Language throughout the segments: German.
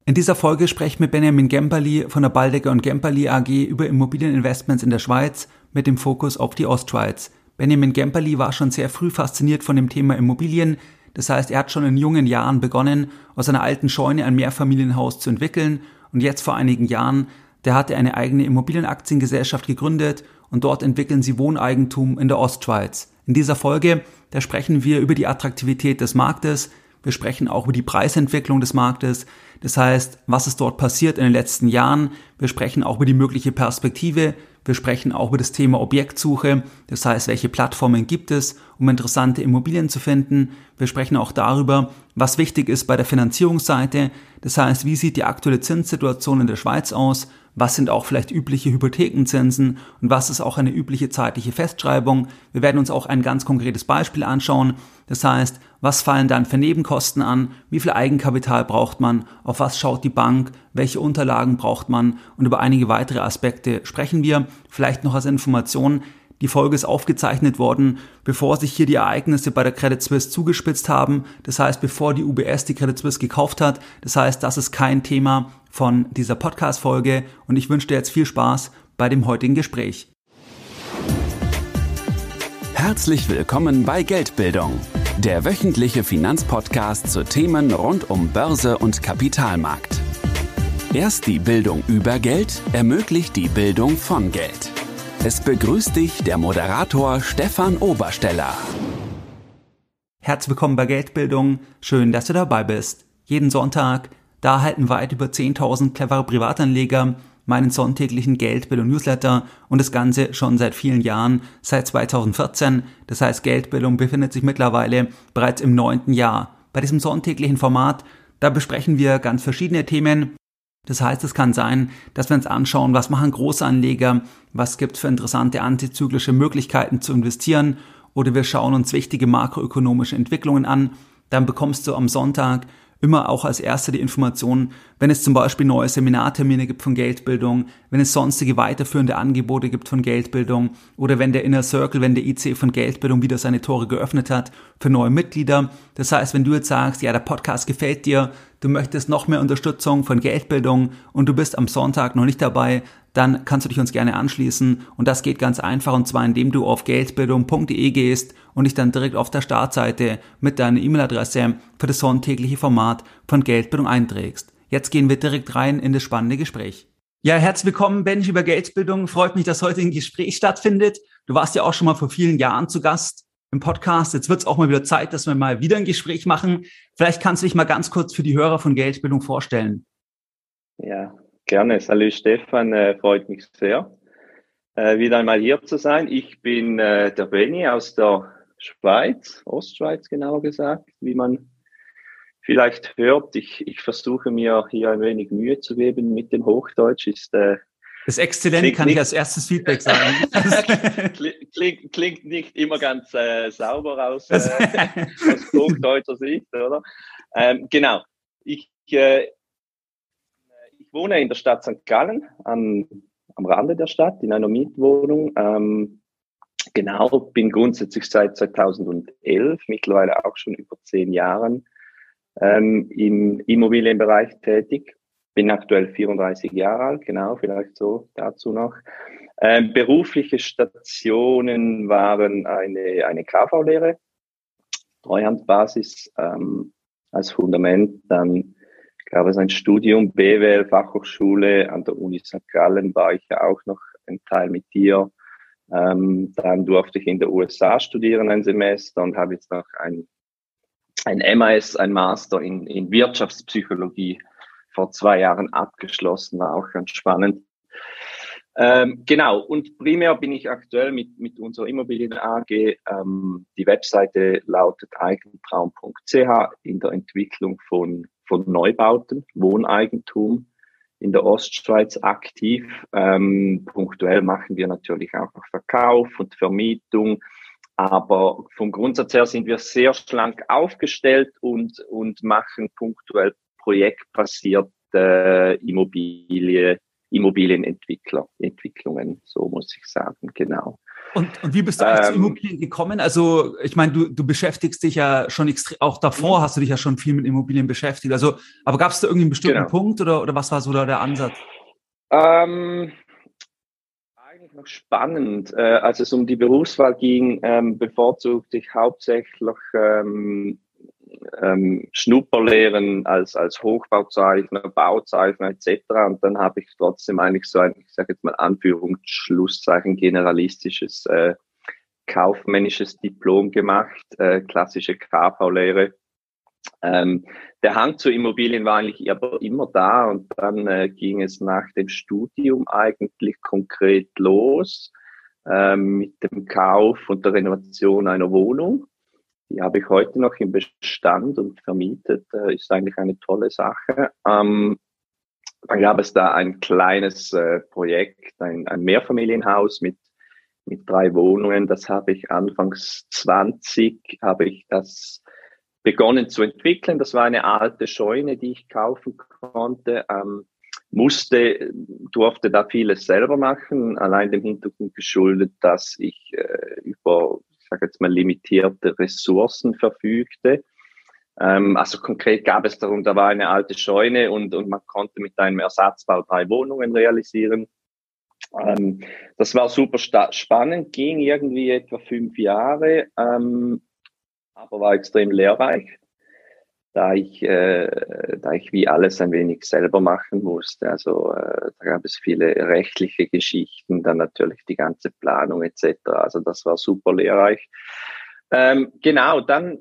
In dieser Folge spreche ich mit Benjamin Gemperli von der Baldecker & Gemperli AG über Immobilieninvestments in der Schweiz mit dem Fokus auf die Ostschweiz. Benjamin Gemperli war schon sehr früh fasziniert von dem Thema Immobilien. Das heißt, er hat schon in jungen Jahren begonnen, aus einer alten Scheune ein Mehrfamilienhaus zu entwickeln. Und jetzt vor einigen Jahren, der hat er eine eigene Immobilienaktiengesellschaft gegründet und dort entwickeln sie Wohneigentum in der Ostschweiz. In dieser Folge, da sprechen wir über die Attraktivität des Marktes. Wir sprechen auch über die Preisentwicklung des Marktes. Das heißt, was ist dort passiert in den letzten Jahren? Wir sprechen auch über die mögliche Perspektive. Wir sprechen auch über das Thema Objektsuche. Das heißt, welche Plattformen gibt es, um interessante Immobilien zu finden? Wir sprechen auch darüber, was wichtig ist bei der Finanzierungsseite. Das heißt, wie sieht die aktuelle Zinssituation in der Schweiz aus? Was sind auch vielleicht übliche Hypothekenzinsen und was ist auch eine übliche zeitliche Festschreibung? Wir werden uns auch ein ganz konkretes Beispiel anschauen. Das heißt, was fallen dann für Nebenkosten an? Wie viel Eigenkapital braucht man? Auf was schaut die Bank? Welche Unterlagen braucht man? Und über einige weitere Aspekte sprechen wir. Vielleicht noch als Information: Die Folge ist aufgezeichnet worden, bevor sich hier die Ereignisse bei der Credit Suisse zugespitzt haben. Das heißt, bevor die UBS die Credit Suisse gekauft hat. Das heißt, das ist kein Thema von dieser Podcast-Folge und ich wünsche dir jetzt viel Spaß bei dem heutigen Gespräch. Herzlich willkommen bei Geldbildung, der wöchentliche Finanzpodcast zu Themen rund um Börse und Kapitalmarkt. Erst die Bildung über Geld ermöglicht die Bildung von Geld. Es begrüßt dich der Moderator Stefan Obersteller. Herzlich willkommen bei Geldbildung. Schön, dass du dabei bist. Jeden Sonntag, da erhalten weit über 10.000 clevere Privatanleger meinen sonntäglichen Geldbildung-Newsletter und das Ganze schon seit vielen Jahren, seit 2014. Das heißt, Geldbildung befindet sich mittlerweile bereits im 9. Jahr. Bei diesem sonntäglichen Format, da besprechen wir ganz verschiedene Themen. Das heißt, es kann sein, dass wir uns anschauen, was machen Großanleger, was gibt es für interessante antizyklische Möglichkeiten zu investieren, oder wir schauen uns wichtige makroökonomische Entwicklungen an. Dann bekommst du am Sonntag immer auch als Erster die Informationen, wenn es zum Beispiel neue Seminartermine gibt von Geldbildung, wenn es sonstige weiterführende Angebote gibt von Geldbildung oder wenn der Inner Circle, wenn der IC von Geldbildung wieder seine Tore geöffnet hat für neue Mitglieder. Das heißt, wenn du jetzt sagst, ja, der Podcast gefällt dir, du möchtest noch mehr Unterstützung von Geldbildung und du bist am Sonntag noch nicht dabei, dann kannst du dich uns gerne anschließen und das geht ganz einfach und zwar indem du auf geldbildung.de gehst und dich dann direkt auf der Startseite mit deiner E-Mail-Adresse für das sonntägliche Format von Geldbildung einträgst. Jetzt gehen wir direkt rein in das spannende Gespräch. Ja, herzlich willkommen, Bench, über Geldbildung. Freut mich, dass heute ein Gespräch stattfindet. Du warst ja auch schon mal vor vielen Jahren zu Gast im Podcast. Jetzt wird es auch mal wieder Zeit, dass wir mal wieder ein Gespräch machen. Vielleicht kannst du dich mal ganz kurz für die Hörer von Geldbildung vorstellen. Ja, gerne. Salut Stefan, freut mich sehr, wieder einmal hier zu sein. Ich bin der Benny aus der Schweiz, Ostschweiz genauer gesagt, wie man vielleicht hört. Ich versuche mir hier ein wenig Mühe zu geben mit dem Hochdeutsch. Ist exzellent, kann ich als erstes Feedback sagen. klingt nicht immer ganz sauber aus hochdeutscher Sicht, oder? Genau. Ich wohne in der Stadt St. Gallen, am Rande der Stadt, in einer Mietwohnung. Genau, bin grundsätzlich seit 2011, mittlerweile auch schon über 10 Jahren, im Immobilienbereich tätig. Bin aktuell 34 Jahre alt, genau, vielleicht so dazu noch. Berufliche Stationen waren eine KV-Lehre, Treuhandbasis als Fundament, dann gab es ein Studium, BWL, Fachhochschule, an der Uni St. Gallen war ich ja auch noch ein Teil mit dir. Dann durfte ich in den USA studieren ein Semester und habe jetzt noch ein MAS, ein Master in Wirtschaftspsychologie vor 2 Jahren abgeschlossen, war auch ganz spannend. Genau, und primär bin ich aktuell mit unserer Immobilien AG, die Webseite lautet eigentraum.ch, in der Entwicklung von Neubauten, Wohneigentum in der Ostschweiz aktiv. Punktuell machen wir natürlich auch noch Verkauf und Vermietung, aber vom Grundsatz her sind wir sehr schlank aufgestellt und machen punktuell projektbasierte Immobilienentwicklungen, so muss ich sagen, genau. Und wie bist du eigentlich zu Immobilien gekommen? Also ich meine, du beschäftigst dich ja schon auch davor hast du dich ja schon viel mit Immobilien beschäftigt. Also, aber gab es da irgendwie einen bestimmten Punkt oder was war so da der Ansatz? Eigentlich noch spannend. Als es um die Berufswahl ging, bevorzugte ich hauptsächlich Schnupperlehren als Hochbauzeichner, Bauzeichner etc. Und dann habe ich trotzdem eigentlich so ein, ich sage jetzt mal Anführungsschlusszeichen, generalistisches kaufmännisches Diplom gemacht, klassische KV-Lehre. Der Hang zu Immobilien war eigentlich aber immer da und dann ging es nach dem Studium eigentlich konkret los mit dem Kauf und der Renovation einer Wohnung. Die habe ich heute noch im Bestand und vermietet. Ist eigentlich eine tolle Sache. Dann gab es da ein kleines Projekt, ein Mehrfamilienhaus mit 3 Wohnungen. Das habe ich anfangs 20, habe ich das begonnen zu entwickeln. Das war eine alte Scheune, die ich kaufen konnte. Durfte da vieles selber machen, allein dem Hintergrund geschuldet, dass ich über, ich sage jetzt mal, limitierte Ressourcen verfügte. Also konkret gab es darum, da war eine alte Scheune und man konnte mit einem Ersatzbau 3 Wohnungen realisieren. Das war super spannend, ging irgendwie etwa 5 Jahre, aber war extrem lehrreich, da ich wie alles ein wenig selber machen musste. Also da gab es viele rechtliche Geschichten, dann natürlich die ganze Planung etc. Also das war super lehrreich. Genau, dann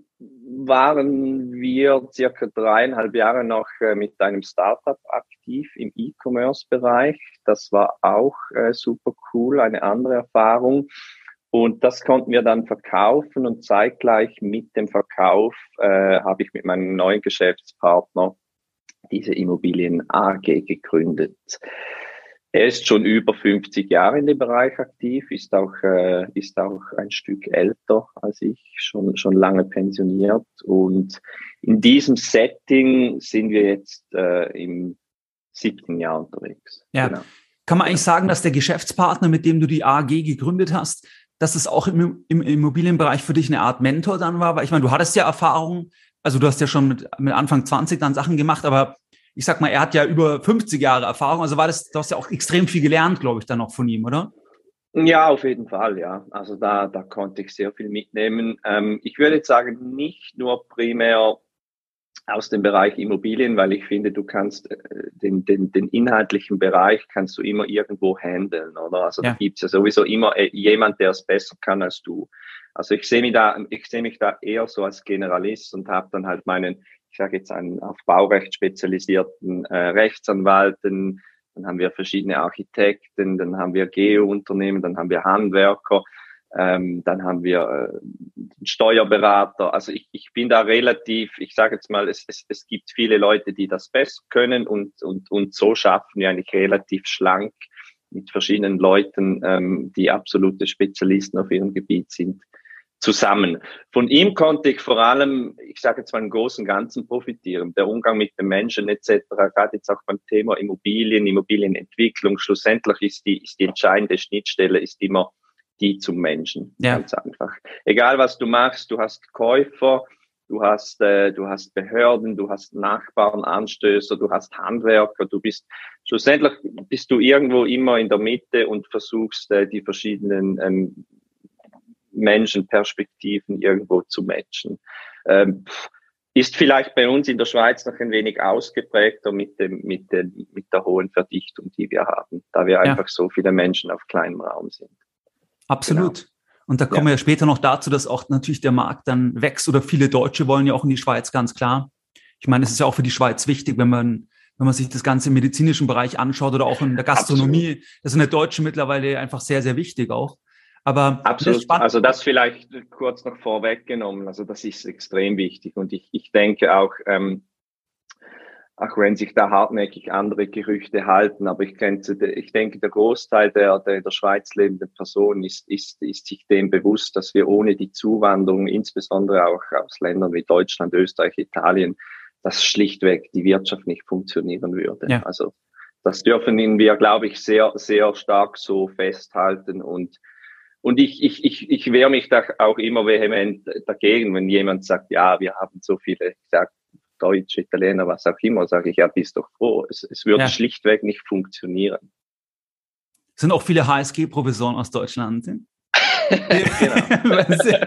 waren wir circa 3,5 Jahre noch mit einem Startup aktiv im E-Commerce-Bereich. Das war auch super cool, eine andere Erfahrung. Und das konnten wir dann verkaufen und zeitgleich mit dem Verkauf habe ich mit meinem neuen Geschäftspartner diese Immobilien AG gegründet. Er ist schon über 50 Jahre in dem Bereich aktiv, ist auch ein Stück älter als ich, schon lange pensioniert. Und in diesem Setting sind wir jetzt im 7. Jahr unterwegs. Ja. Genau. Kann man eigentlich sagen, dass der Geschäftspartner, mit dem du die AG gegründet hast, dass es auch im Immobilienbereich für dich eine Art Mentor dann war? Weil ich meine, du hattest ja Erfahrung, also du hast ja schon mit Anfang 20 dann Sachen gemacht, aber ich sag mal, er hat ja über 50 Jahre Erfahrung, also du hast ja auch extrem viel gelernt, glaube ich, dann noch von ihm, oder? Ja, auf jeden Fall, ja. Also da konnte ich sehr viel mitnehmen. Ich würde jetzt sagen, nicht nur primär aus dem Bereich Immobilien, weil ich finde, du kannst den inhaltlichen Bereich kannst du immer irgendwo handeln, oder? Also da gibt's ja sowieso immer jemand, der es besser kann als du. Also ich sehe mich da eher so als Generalist und habe dann halt ich sage jetzt einen auf Baurecht spezialisierten Rechtsanwalten, dann haben wir verschiedene Architekten, dann haben wir Geo-Unternehmen, dann haben wir Handwerker, dann haben wir Steuerberater. Also ich bin da relativ, ich sage jetzt mal, es gibt viele Leute, die das besser können und so schaffen wir eigentlich relativ schlank mit verschiedenen Leuten, die absolute Spezialisten auf ihrem Gebiet sind, zusammen. Von ihm konnte ich vor allem, ich sage jetzt mal im Großen und Ganzen profitieren. Der Umgang mit den Menschen etc., gerade jetzt auch beim Thema Immobilienentwicklung, schlussendlich ist die entscheidende Schnittstelle ist immer die zum Menschen. Ja. Ganz einfach. Egal was du machst, du hast Käufer, du hast Behörden, du hast Nachbarn, Anstößer, du hast Handwerker, schlussendlich bist du irgendwo immer in der Mitte und versuchst die verschiedenen Menschenperspektiven irgendwo zu matchen. Ist vielleicht bei uns in der Schweiz noch ein wenig ausgeprägter mit der hohen Verdichtung, die wir haben, da wir einfach so viele Menschen auf kleinem Raum sind. Absolut. Genau. Und da kommen wir ja später noch dazu, dass auch natürlich der Markt dann wächst oder viele Deutsche wollen ja auch in die Schweiz, ganz klar. Ich meine, es ist ja auch für die Schweiz wichtig, wenn man sich das Ganze im medizinischen Bereich anschaut oder auch in der Gastronomie. Absolut. Das sind die Deutschen mittlerweile einfach sehr, sehr wichtig auch. Aber absolut. Also das vielleicht kurz noch vorweggenommen. Also das ist extrem wichtig. Und ich denke auch wenn sich da hartnäckig andere Gerüchte halten, aber ich denke, der Großteil der in der Schweiz lebenden Personen ist sich dem bewusst, dass wir ohne die Zuwanderung, insbesondere auch aus Ländern wie Deutschland, Österreich, Italien, dass schlichtweg die Wirtschaft nicht funktionieren würde. Ja. Also das dürfen wir, glaube ich, sehr, sehr stark so festhalten und Und ich wehre mich da auch immer vehement dagegen, wenn jemand sagt, ja, wir haben so viele, ich sag, Deutsche, Italiener, was auch immer, sage ich, ja, bist doch froh. Es würde schlichtweg nicht funktionieren. Sind auch viele HSG-Professoren aus Deutschland? Genau.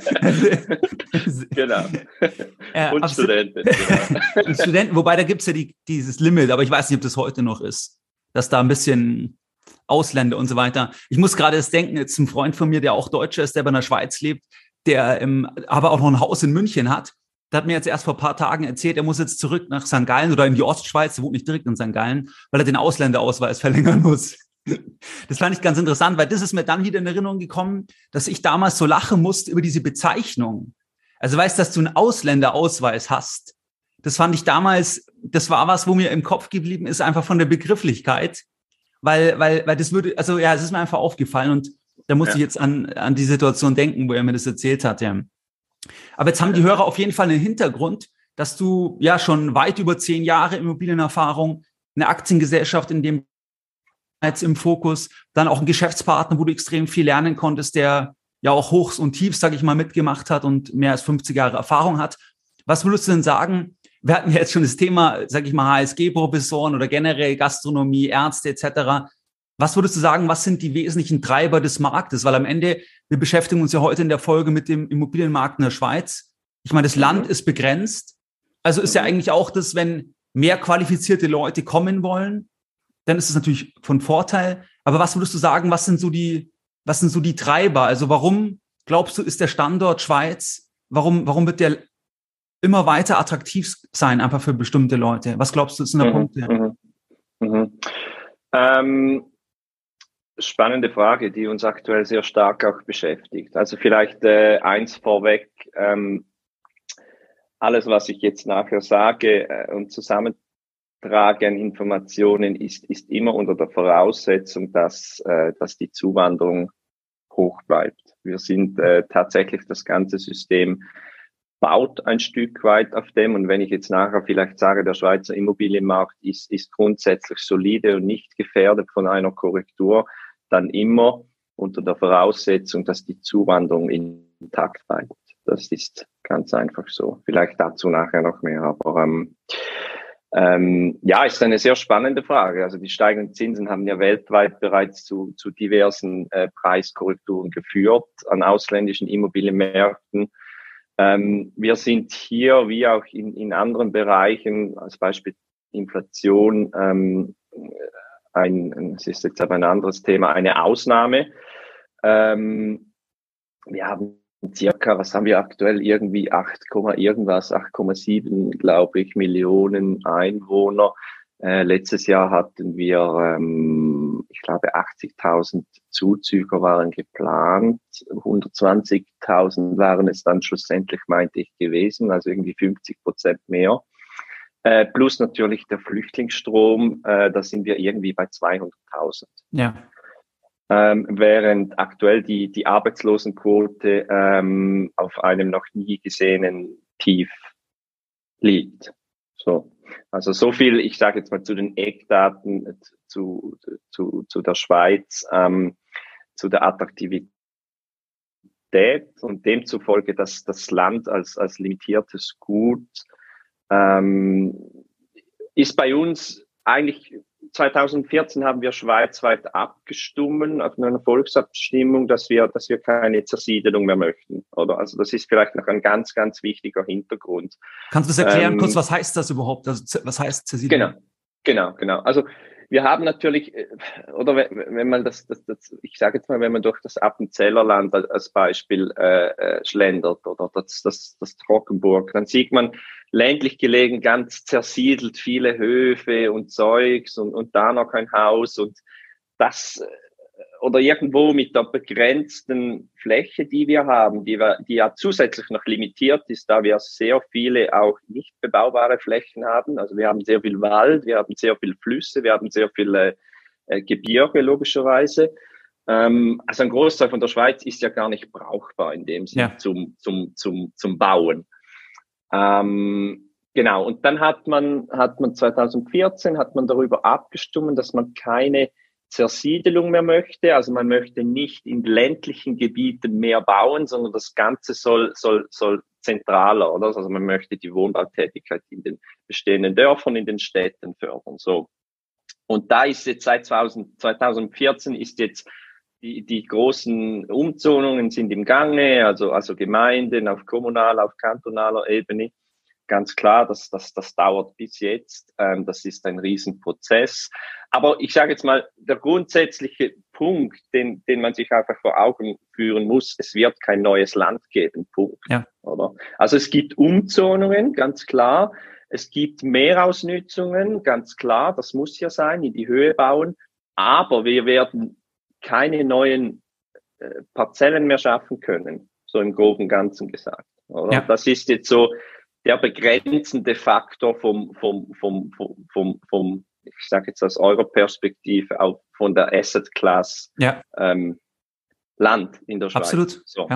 Genau. Und Studenten. Genau. Studenten, wobei da gibt es ja dieses Limit, aber ich weiß nicht, ob das heute noch ist, dass da ein bisschen Ausländer und so weiter. Ich muss gerade das denken, jetzt ein Freund von mir, der auch Deutscher ist, der bei der Schweiz lebt, der aber auch noch ein Haus in München hat. Der hat mir jetzt erst vor ein paar Tagen erzählt, er muss jetzt zurück nach St. Gallen oder in die Ostschweiz, der wohnt nicht direkt in St. Gallen, weil er den Ausländerausweis verlängern muss. Das fand ich ganz interessant, weil das ist mir dann wieder in Erinnerung gekommen, dass ich damals so lachen musste über diese Bezeichnung. Also weißt du, dass du einen Ausländerausweis hast. Das fand ich damals, das war was, wo mir im Kopf geblieben ist, einfach von der Begrifflichkeit, weil das würde, also ja, es ist mir einfach aufgefallen und da musste ich jetzt an die Situation denken, wo er mir das erzählt hat, ja. Aber jetzt haben die Hörer auf jeden Fall einen Hintergrund, dass du ja schon weit über 10 Jahre Immobilienerfahrung, eine Aktiengesellschaft in dem jetzt im Fokus, dann auch ein Geschäftspartner, wo du extrem viel lernen konntest, der ja auch Hochs und Tiefs, sage ich mal, mitgemacht hat und mehr als 50 Jahre Erfahrung hat. Was würdest du denn sagen? Wir hatten ja jetzt schon das Thema, sage ich mal, HSG-Professoren oder generell Gastronomie, Ärzte etc. Was würdest du sagen, was sind die wesentlichen Treiber des Marktes? Weil am Ende, wir beschäftigen uns ja heute in der Folge mit dem Immobilienmarkt in der Schweiz. Ich meine, das Land ist begrenzt. Also ist ja eigentlich auch das, wenn mehr qualifizierte Leute kommen wollen, dann ist es natürlich von Vorteil. Aber was würdest du sagen, was sind so die Treiber? Also warum, glaubst du, ist der Standort Schweiz, warum wird der immer weiter attraktiv sein, einfach für bestimmte Leute? Was glaubst du, sind da Punkte? Spannende Frage, die uns aktuell sehr stark auch beschäftigt. Also vielleicht eins vorweg, alles, was ich jetzt nachher sage und zusammentrage an Informationen, ist immer unter der Voraussetzung, dass die Zuwanderung hoch bleibt. Wir sind tatsächlich, das ganze System baut ein Stück weit auf dem. Und wenn ich jetzt nachher vielleicht sage, der Schweizer Immobilienmarkt ist grundsätzlich solide und nicht gefährdet von einer Korrektur, dann immer unter der Voraussetzung, dass die Zuwanderung intakt bleibt. Das ist ganz einfach so. Vielleicht dazu nachher noch mehr. Aber ja, ist eine sehr spannende Frage. Also die steigenden Zinsen haben ja weltweit bereits zu diversen Preiskorrekturen geführt an ausländischen Immobilienmärkten. Wir sind hier, wie auch in anderen Bereichen, als Beispiel Inflation, es ist jetzt aber ein anderes Thema, eine Ausnahme. Wir haben circa, was haben wir aktuell, irgendwie 8,7, glaube ich, Millionen Einwohner. Letztes Jahr hatten wir, ich glaube, 80.000 Zuzüger waren geplant. 120.000 waren es dann schlussendlich, meinte ich, gewesen, also irgendwie 50% mehr. Plus natürlich der Flüchtlingsstrom, da sind wir irgendwie bei 200.000. Ja. Während aktuell die Arbeitslosenquote auf einem noch nie gesehenen Tief liegt. So. Also so viel, ich sage jetzt mal zu den Eckdaten zu der Schweiz, zu der Attraktivität und demzufolge, dass das Land als limitiertes Gut ist bei uns eigentlich 2014 haben wir schweizweit abgestimmt auf eine Volksabstimmung, dass wir keine Zersiedelung mehr möchten, oder? Also das ist vielleicht noch ein ganz, ganz wichtiger Hintergrund. Kannst du das erklären kurz, was heißt das überhaupt? Also, was heißt Zersiedelung? Genau. Also wir haben natürlich, oder wenn man ich sage jetzt mal, wenn man durch das Appenzellerland als Beispiel schlendert oder das Trockenburg, dann sieht man ländlich gelegen, ganz zersiedelt, viele Höfe und Zeugs und da noch ein Haus und das oder irgendwo mit der begrenzten Fläche, die wir haben, die ja zusätzlich noch limitiert ist, da wir sehr viele auch nicht bebaubare Flächen haben. Also wir haben sehr viel Wald, wir haben sehr viel Flüsse, wir haben sehr viele Gebirge logischerweise. Also ein Großteil von der Schweiz ist ja gar nicht brauchbar in dem Sinne zum Bauen. Genau. Und dann hat man 2014 darüber abgestimmt, dass man keine Zersiedelung mehr möchte. Also man möchte nicht in ländlichen Gebieten mehr bauen, sondern das Ganze soll zentraler, oder? Also man möchte die Wohnbautätigkeit in den bestehenden Dörfern, in den Städten fördern. So. Und da ist jetzt seit 2014 ist jetzt die großen Umzonungen sind im Gange, also Gemeinden auf kommunaler, auf kantonaler Ebene. Ganz klar, das dauert bis jetzt. Das ist ein Riesenprozess. Aber ich sage jetzt mal, der grundsätzliche Punkt, den man sich einfach vor Augen führen muss, es wird kein neues Land geben, Punkt. Ja. Oder? Also es gibt Umzonungen, ganz klar. Es gibt Mehrausnützungen, ganz klar. Das muss ja sein, in die Höhe bauen. Aber wir werden keine neuen Parzellen mehr schaffen können, so im groben Ganzen gesagt. Oder? Ja. Das ist jetzt so der begrenzende Faktor vom ich sage jetzt aus eurer Perspektive, auch von der Asset Class Land in der Schweiz. Absolut. So.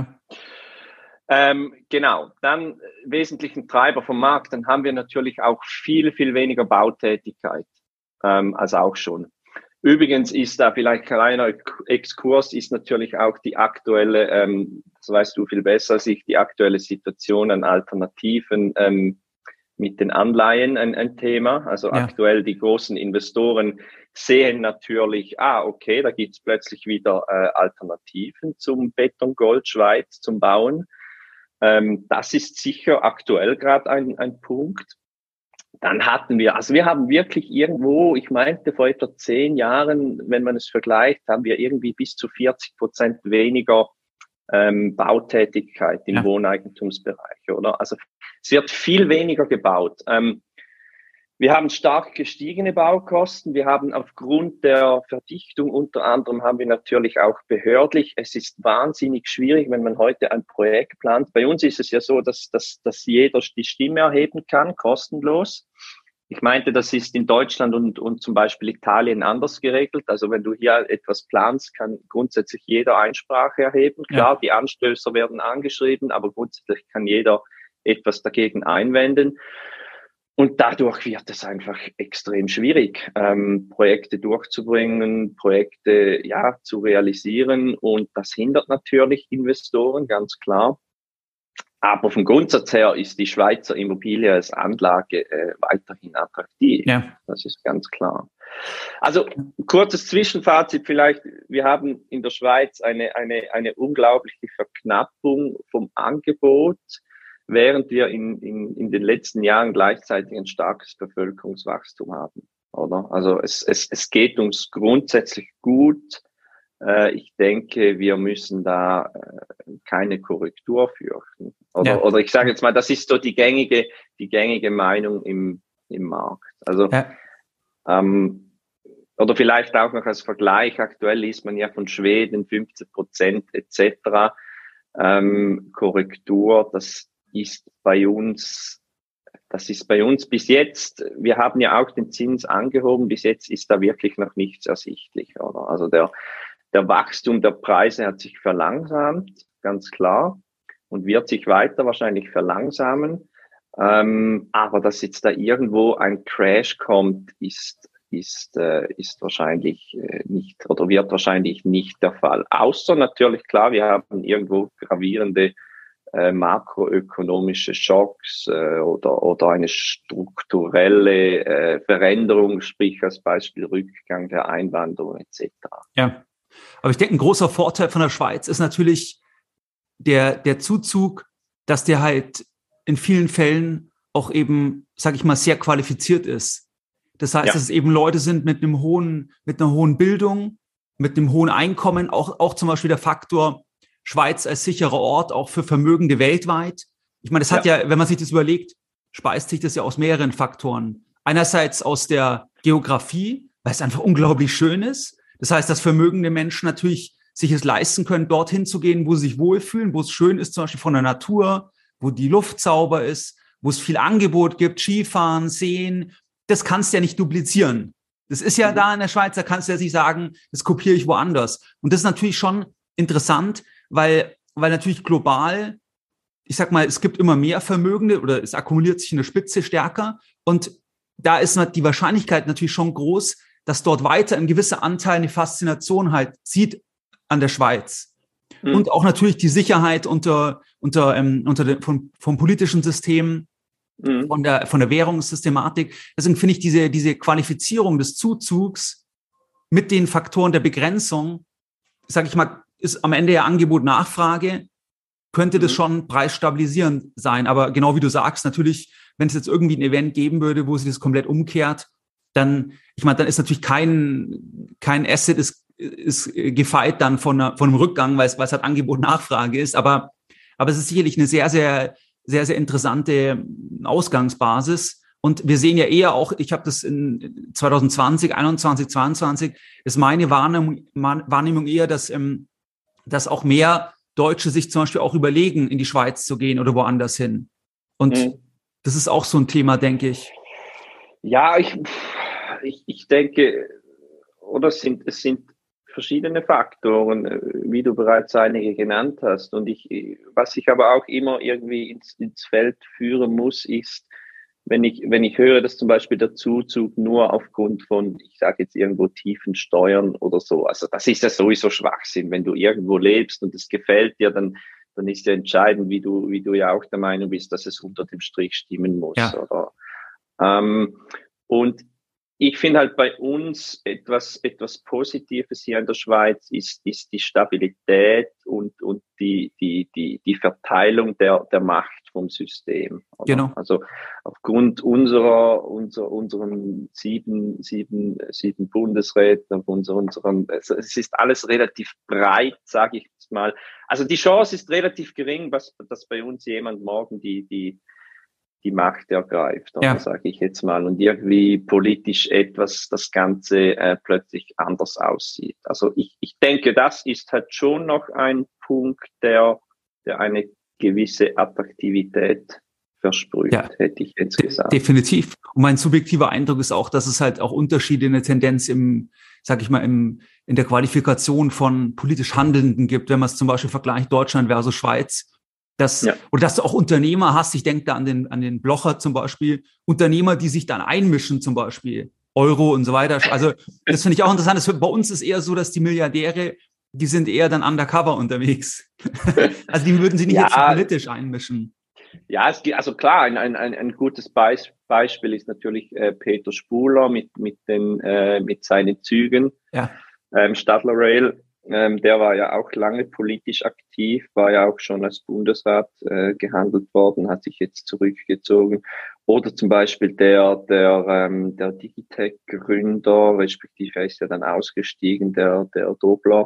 Ja. Genau. Dann wesentlichen Treiber vom Markt. Dann haben wir natürlich auch viel, viel weniger Bautätigkeit als auch schon. Übrigens ist da vielleicht ein kleiner Exkurs, ist natürlich auch die aktuelle, das weißt du viel besser als ich, die aktuelle Situation an Alternativen mit den Anleihen ein Thema. Also aktuell die großen Investoren sehen natürlich, okay, da gibt's plötzlich wieder Alternativen zum Betongold Schweiz, zum Bauen. Das ist sicher aktuell gerade ein Punkt. Dann wir haben wirklich irgendwo, ich meinte vor etwa 10 Jahren, wenn man es vergleicht, haben wir irgendwie bis zu 40% weniger Bautätigkeit im Wohneigentumsbereich, oder? Also es wird viel weniger gebaut. Wir haben stark gestiegene Baukosten. Wir haben aufgrund der Verdichtung unter anderem haben wir natürlich auch behördlich. Es ist wahnsinnig schwierig, wenn man heute ein Projekt plant. Bei uns ist es ja so, dass jeder die Stimme erheben kann, kostenlos. Ich meinte, das ist in Deutschland und zum Beispiel Italien anders geregelt. Also wenn du hier etwas planst, kann grundsätzlich jeder Einsprache erheben. Klar, die Anstößer werden angeschrieben, aber grundsätzlich kann jeder etwas dagegen einwenden. Und dadurch wird es einfach extrem schwierig, Projekte durchzubringen, Projekte zu realisieren. Und das hindert natürlich Investoren, ganz klar. Aber vom Grundsatz her ist die Schweizer Immobilie als Anlage weiterhin attraktiv. Ja. Das ist ganz klar. Also kurzes Zwischenfazit vielleicht. Wir haben in der Schweiz eine unglaubliche Verknappung vom Angebot, während wir in den letzten Jahren gleichzeitig ein starkes Bevölkerungswachstum haben, oder? Also es geht uns grundsätzlich gut. Ich denke, wir müssen da keine Korrektur fürchten. Oder ich sage jetzt mal, das ist so die gängige Meinung im Markt. Also oder vielleicht auch noch als Vergleich, aktuell liest man ja von Schweden 15% etc. Korrektur, das ist bei uns bis jetzt, wir haben ja auch den Zins angehoben, bis jetzt ist da wirklich noch nichts ersichtlich, oder? Also der Wachstum der Preise hat sich verlangsamt, ganz klar, und wird sich weiter wahrscheinlich verlangsamen. Aber dass jetzt da irgendwo ein Crash kommt, ist wahrscheinlich nicht oder wird wahrscheinlich nicht der Fall. Außer natürlich, klar, wir haben irgendwo gravierende makroökonomische Schocks oder eine strukturelle Veränderung, sprich als Beispiel Rückgang der Einwanderung etc. Ja, aber ich denke, ein großer Vorteil von der Schweiz ist natürlich der Zuzug, dass der halt in vielen Fällen auch eben, sag ich mal, sehr qualifiziert ist. Das heißt, dass es eben Leute sind mit einer hohen Bildung, mit einem hohen Einkommen, auch zum Beispiel der Faktor Schweiz als sicherer Ort, auch für Vermögende weltweit. Ich meine, das hat ja, wenn man sich das überlegt, speist sich das ja aus mehreren Faktoren. Einerseits aus der Geografie, weil es einfach unglaublich schön ist. Das heißt, dass vermögende Menschen natürlich sich es leisten können, dorthin zu gehen, wo sie sich wohlfühlen, wo es schön ist, zum Beispiel von der Natur, wo die Luft sauber ist, wo es viel Angebot gibt, Skifahren, Seen. Das kannst du ja nicht duplizieren. Das ist ja da in der Schweiz, da kannst du ja nicht sagen, das kopiere ich woanders. Und das ist natürlich schon interessant, weil natürlich global, ich sag mal, es gibt immer mehr Vermögende oder es akkumuliert sich in der Spitze stärker. Und da ist die Wahrscheinlichkeit natürlich schon groß, dass dort weiter ein gewisser Anteil eine Faszination halt sieht an der Schweiz. Und auch natürlich die Sicherheit vom politischen System, von der Währungssystematik. Deswegen finde ich diese Qualifizierung des Zuzugs mit den Faktoren der Begrenzung, sage ich mal, ist am Ende ja Angebot-Nachfrage, könnte das schon preisstabilisierend sein. Aber genau wie du sagst, natürlich, wenn es jetzt irgendwie ein Event geben würde, wo sich das komplett umkehrt, dann ist natürlich kein Asset ist gefeit dann von einem Rückgang, weil es halt Angebot-Nachfrage ist. Aber es ist sicherlich eine sehr, sehr, sehr, sehr interessante Ausgangsbasis. Und wir sehen ja eher auch, ich habe das in 2020, 21, 22, ist meine Wahrnehmung eher, dass auch mehr Deutsche sich zum Beispiel auch überlegen, in die Schweiz zu gehen oder woanders hin. Und das ist auch so ein Thema, denke ich. Ja, ich denke, oder es sind verschiedene Faktoren, wie du bereits einige genannt hast. Und was ich aber auch immer irgendwie ins Feld führen muss, ist, wenn ich höre, dass zum Beispiel der Zuzug nur aufgrund von, ich sage jetzt irgendwo tiefen Steuern oder so, also das ist ja sowieso Schwachsinn. Wenn du irgendwo lebst und es gefällt dir, dann ist ja entscheidend, wie du ja auch der Meinung bist, dass es unter dem Strich stimmen muss. Ja. Oder? Und ich finde halt bei uns etwas Positives hier in der Schweiz ist die Stabilität und die Verteilung der Macht vom System. Oder? Genau. Also aufgrund unseren sieben Bundesräten, es ist alles relativ breit, sage ich jetzt mal. Also die Chance ist relativ gering, dass bei uns jemand morgen die Macht ergreift, sage ich jetzt mal, und irgendwie politisch das Ganze plötzlich anders aussieht. Also ich denke, das ist halt schon noch ein Punkt, der eine gewisse Attraktivität versprüht, hätte ich jetzt gesagt. Definitiv. Und mein subjektiver Eindruck ist auch, dass es halt auch Unterschiede in der Tendenz in der Qualifikation von politisch Handelnden gibt, wenn man es zum Beispiel vergleicht Deutschland versus Schweiz. Oder dass du auch Unternehmer hast, ich denke da an den Blocher zum Beispiel, Unternehmer, die sich dann einmischen, zum Beispiel Euro und so weiter. Also das finde ich auch interessant. Bei uns ist eher so, dass die Milliardäre, die sind eher dann undercover unterwegs. Also die würden sich nicht jetzt politisch einmischen. Ja, also klar, ein gutes Beispiel ist natürlich Peter Spuhler mit seinen Zügen, Stadler Rail. Der war ja auch lange politisch aktiv, war ja auch schon als Bundesrat gehandelt worden, hat sich jetzt zurückgezogen. Oder zum Beispiel der Digitec-Gründer, respektive er ist ja dann ausgestiegen, der Dobler.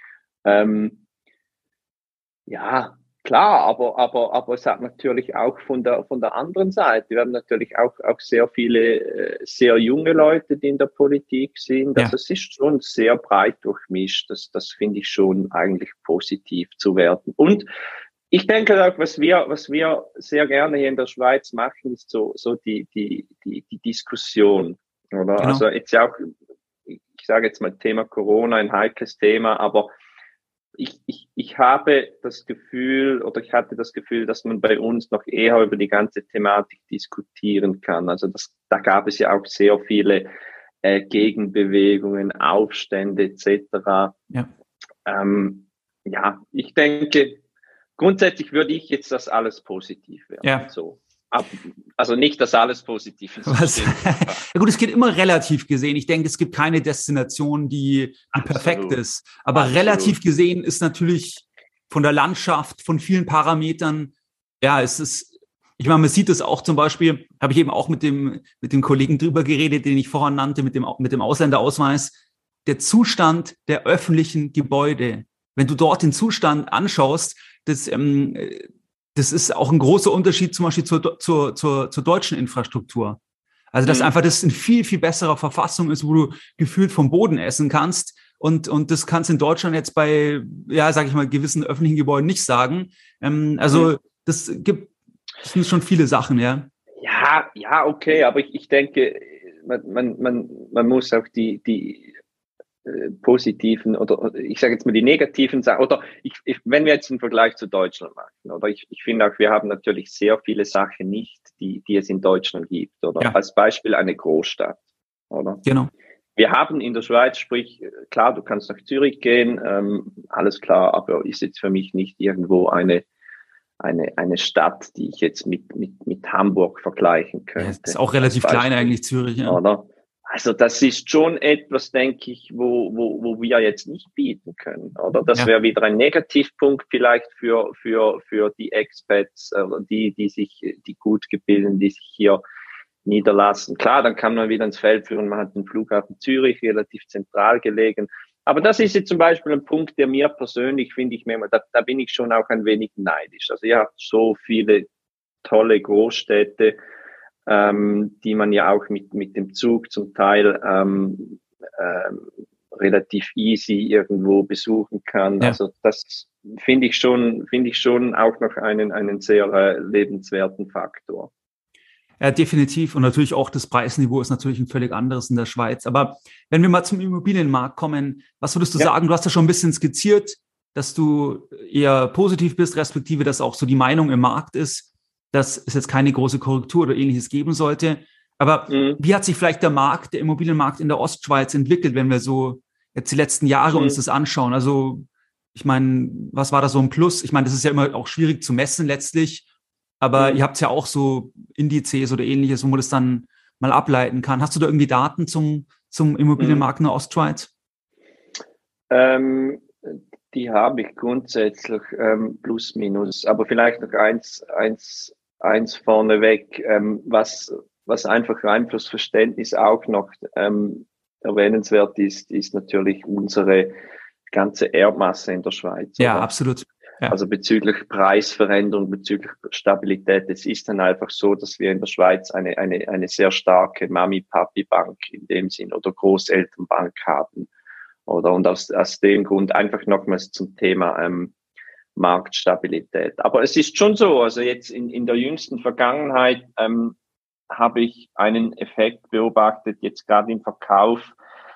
Ja, klar, aber es hat natürlich auch von der anderen Seite, wir haben natürlich auch sehr viele sehr junge Leute, die in der Politik sind. Also es ist schon sehr breit durchmischt. Das finde ich schon eigentlich positiv zu werten. Und ich denke auch, was wir sehr gerne hier in der Schweiz machen, ist so die Diskussion, oder? Genau. Also jetzt ja auch, ich sage jetzt mal Thema Corona, ein heikles Thema, aber ich habe das Gefühl, oder ich hatte das Gefühl, dass man bei uns noch eher über die ganze Thematik diskutieren kann. Also da gab es ja auch sehr viele Gegenbewegungen, Aufstände etc. Ja, ich denke, grundsätzlich würde ich jetzt das alles positiv werden. Ja. So. Also nicht, dass alles positiv ist. Ja gut, es geht immer relativ gesehen. Ich denke, es gibt keine Destination, die perfekt ist. Aber relativ gesehen ist natürlich von der Landschaft, von vielen Parametern, ich meine, man sieht es auch zum Beispiel, habe ich eben auch mit dem Kollegen drüber geredet, den ich vorhin nannte, mit dem Ausländerausweis, der Zustand der öffentlichen Gebäude. Wenn du dort den Zustand anschaust, das ist auch ein großer Unterschied zum Beispiel zur deutschen Infrastruktur. Also, dass einfach das in viel, viel besserer Verfassung ist, wo du gefühlt vom Boden essen kannst. Und das kannst in Deutschland jetzt bei, sage ich mal, gewissen öffentlichen Gebäuden nicht sagen. Das sind schon viele Sachen, ja. Ja, okay, aber ich denke, man muss auch die positiven oder ich sage jetzt mal die negativen Sachen, oder wenn wir jetzt einen Vergleich zu Deutschland machen, oder ich finde auch, wir haben natürlich sehr viele Sachen nicht, die es in Deutschland gibt, oder als Beispiel eine Großstadt, oder? Genau. wir haben in der Schweiz, sprich, klar, du kannst nach Zürich gehen, alles klar, aber ist jetzt für mich nicht irgendwo eine Stadt, die ich jetzt mit Hamburg vergleichen könnte. Ja, ist auch relativ klein eigentlich, Zürich. Ja. Oder? Also das ist schon etwas, denke ich, wo wir jetzt nicht bieten können. Oder das wäre wieder ein Negativpunkt vielleicht für die Expats, die gut gebildet, die sich hier niederlassen. Klar, dann kann man wieder ins Feld führen, man hat den Flughafen Zürich relativ zentral gelegen. Aber das ist jetzt zum Beispiel ein Punkt, der mir persönlich, finde ich, da bin ich schon auch ein wenig neidisch. Also ihr habt so viele tolle Großstädte, die man ja auch mit dem Zug zum Teil relativ easy irgendwo besuchen kann. Ja. Also das finde ich schon auch noch einen sehr lebenswerten Faktor. Ja, definitiv. Und natürlich auch das Preisniveau ist natürlich ein völlig anderes in der Schweiz. Aber wenn wir mal zum Immobilienmarkt kommen, was würdest du sagen? Du hast ja schon ein bisschen skizziert, dass du eher positiv bist, respektive, dass auch so die Meinung im Markt ist, dass es jetzt keine große Korrektur oder Ähnliches geben sollte. Aber wie hat sich vielleicht der Immobilienmarkt in der Ostschweiz entwickelt, wenn wir so jetzt die letzten Jahre uns das anschauen? Also, ich meine, was war da so ein Plus? Ich meine, das ist ja immer auch schwierig zu messen letztlich. Aber ihr habt ja auch so Indizes oder Ähnliches, wo man das dann mal ableiten kann. Hast du da irgendwie Daten zum Immobilienmarkt in der Ostschweiz? Die habe ich grundsätzlich plus minus. Aber vielleicht noch eins vorneweg, was einfach rein fürs Verständnis auch noch erwähnenswert ist natürlich unsere ganze Erdmasse in der Schweiz. Ja, oder? Absolut. Ja. Also bezüglich Preisveränderung, bezüglich Stabilität. Es ist dann einfach so, dass wir in der Schweiz eine sehr starke Mami-Papi-Bank in dem Sinn oder Großelternbank haben. Und aus dem Grund einfach nochmals zum Thema Marktstabilität. Aber es ist schon so, also jetzt in der jüngsten Vergangenheit habe ich einen Effekt beobachtet, jetzt gerade im Verkauf,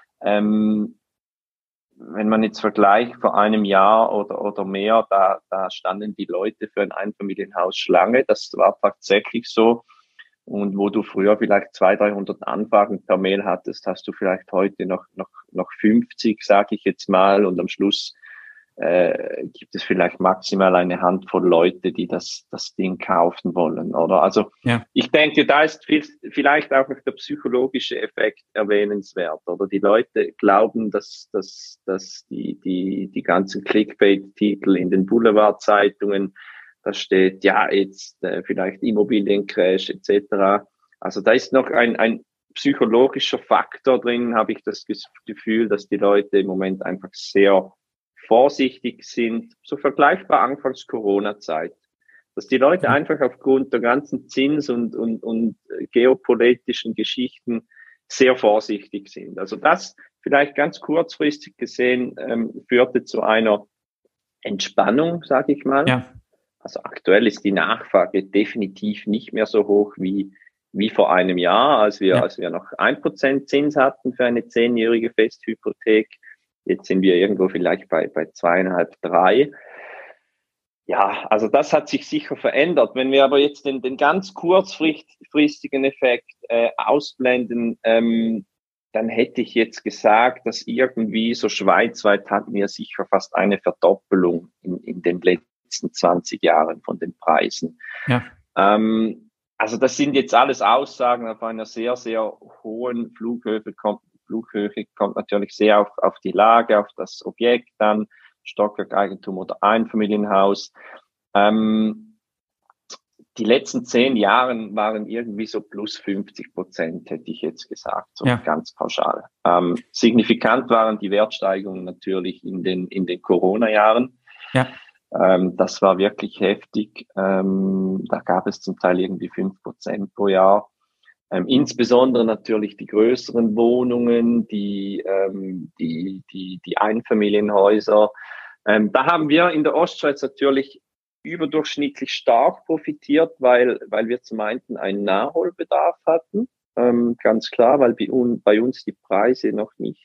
wenn man jetzt vergleicht vor einem Jahr oder mehr, da standen die Leute für ein Einfamilienhaus Schlange. Das war tatsächlich so. Und wo du früher vielleicht 200-300 Anfragen per Mail hattest, hast du vielleicht heute noch 50, sage ich jetzt mal. Und am Schluss gibt es vielleicht maximal eine Handvoll Leute, die das Ding kaufen wollen, oder? Also Ich denke, da ist vielleicht auch noch der psychologische Effekt erwähnenswert, oder? Die Leute glauben, dass die ganzen Clickbait-Titel in den Boulevardzeitungen, da steht jetzt vielleicht Immobiliencrash etc. Also da ist noch ein psychologischer Faktor drin, habe ich das Gefühl, dass die Leute im Moment einfach sehr vorsichtig sind, so vergleichbar anfangs Corona-Zeit, dass die Leute einfach aufgrund der ganzen Zins- und geopolitischen Geschichten sehr vorsichtig sind. Also das vielleicht ganz kurzfristig gesehen führte zu einer Entspannung, sage ich mal. Ja. Also aktuell ist die Nachfrage definitiv nicht mehr so hoch wie vor einem Jahr, als wir noch 1% Zins hatten für eine 10-jährige Festhypothek. Jetzt sind wir irgendwo vielleicht bei 2,5, 3. Ja, also das hat sich sicher verändert. Wenn wir aber jetzt den ganz kurzfristigen Effekt ausblenden, dann hätte ich jetzt gesagt, dass irgendwie so schweizweit hatten wir sicher fast eine Verdoppelung in den letzten 20 Jahren von den Preisen. Ja. Also das sind jetzt alles Aussagen auf einer sehr, sehr hohen Flughöhe kommt natürlich sehr auf die Lage, auf das Objekt dann, Stockwerkeigentum oder Einfamilienhaus. Die letzten 10 Jahre waren irgendwie so plus 50%, hätte ich jetzt gesagt, so ganz pauschal. Signifikant waren die Wertsteigerungen natürlich in den Corona-Jahren. Ja. Das war wirklich heftig. Da gab es zum Teil irgendwie 5% pro Jahr. Insbesondere natürlich die größeren Wohnungen, die Einfamilienhäuser. Da haben wir in der Ostschweiz natürlich überdurchschnittlich stark profitiert, weil wir zum einen einen Nachholbedarf hatten, ganz klar, weil bei uns die Preise noch nicht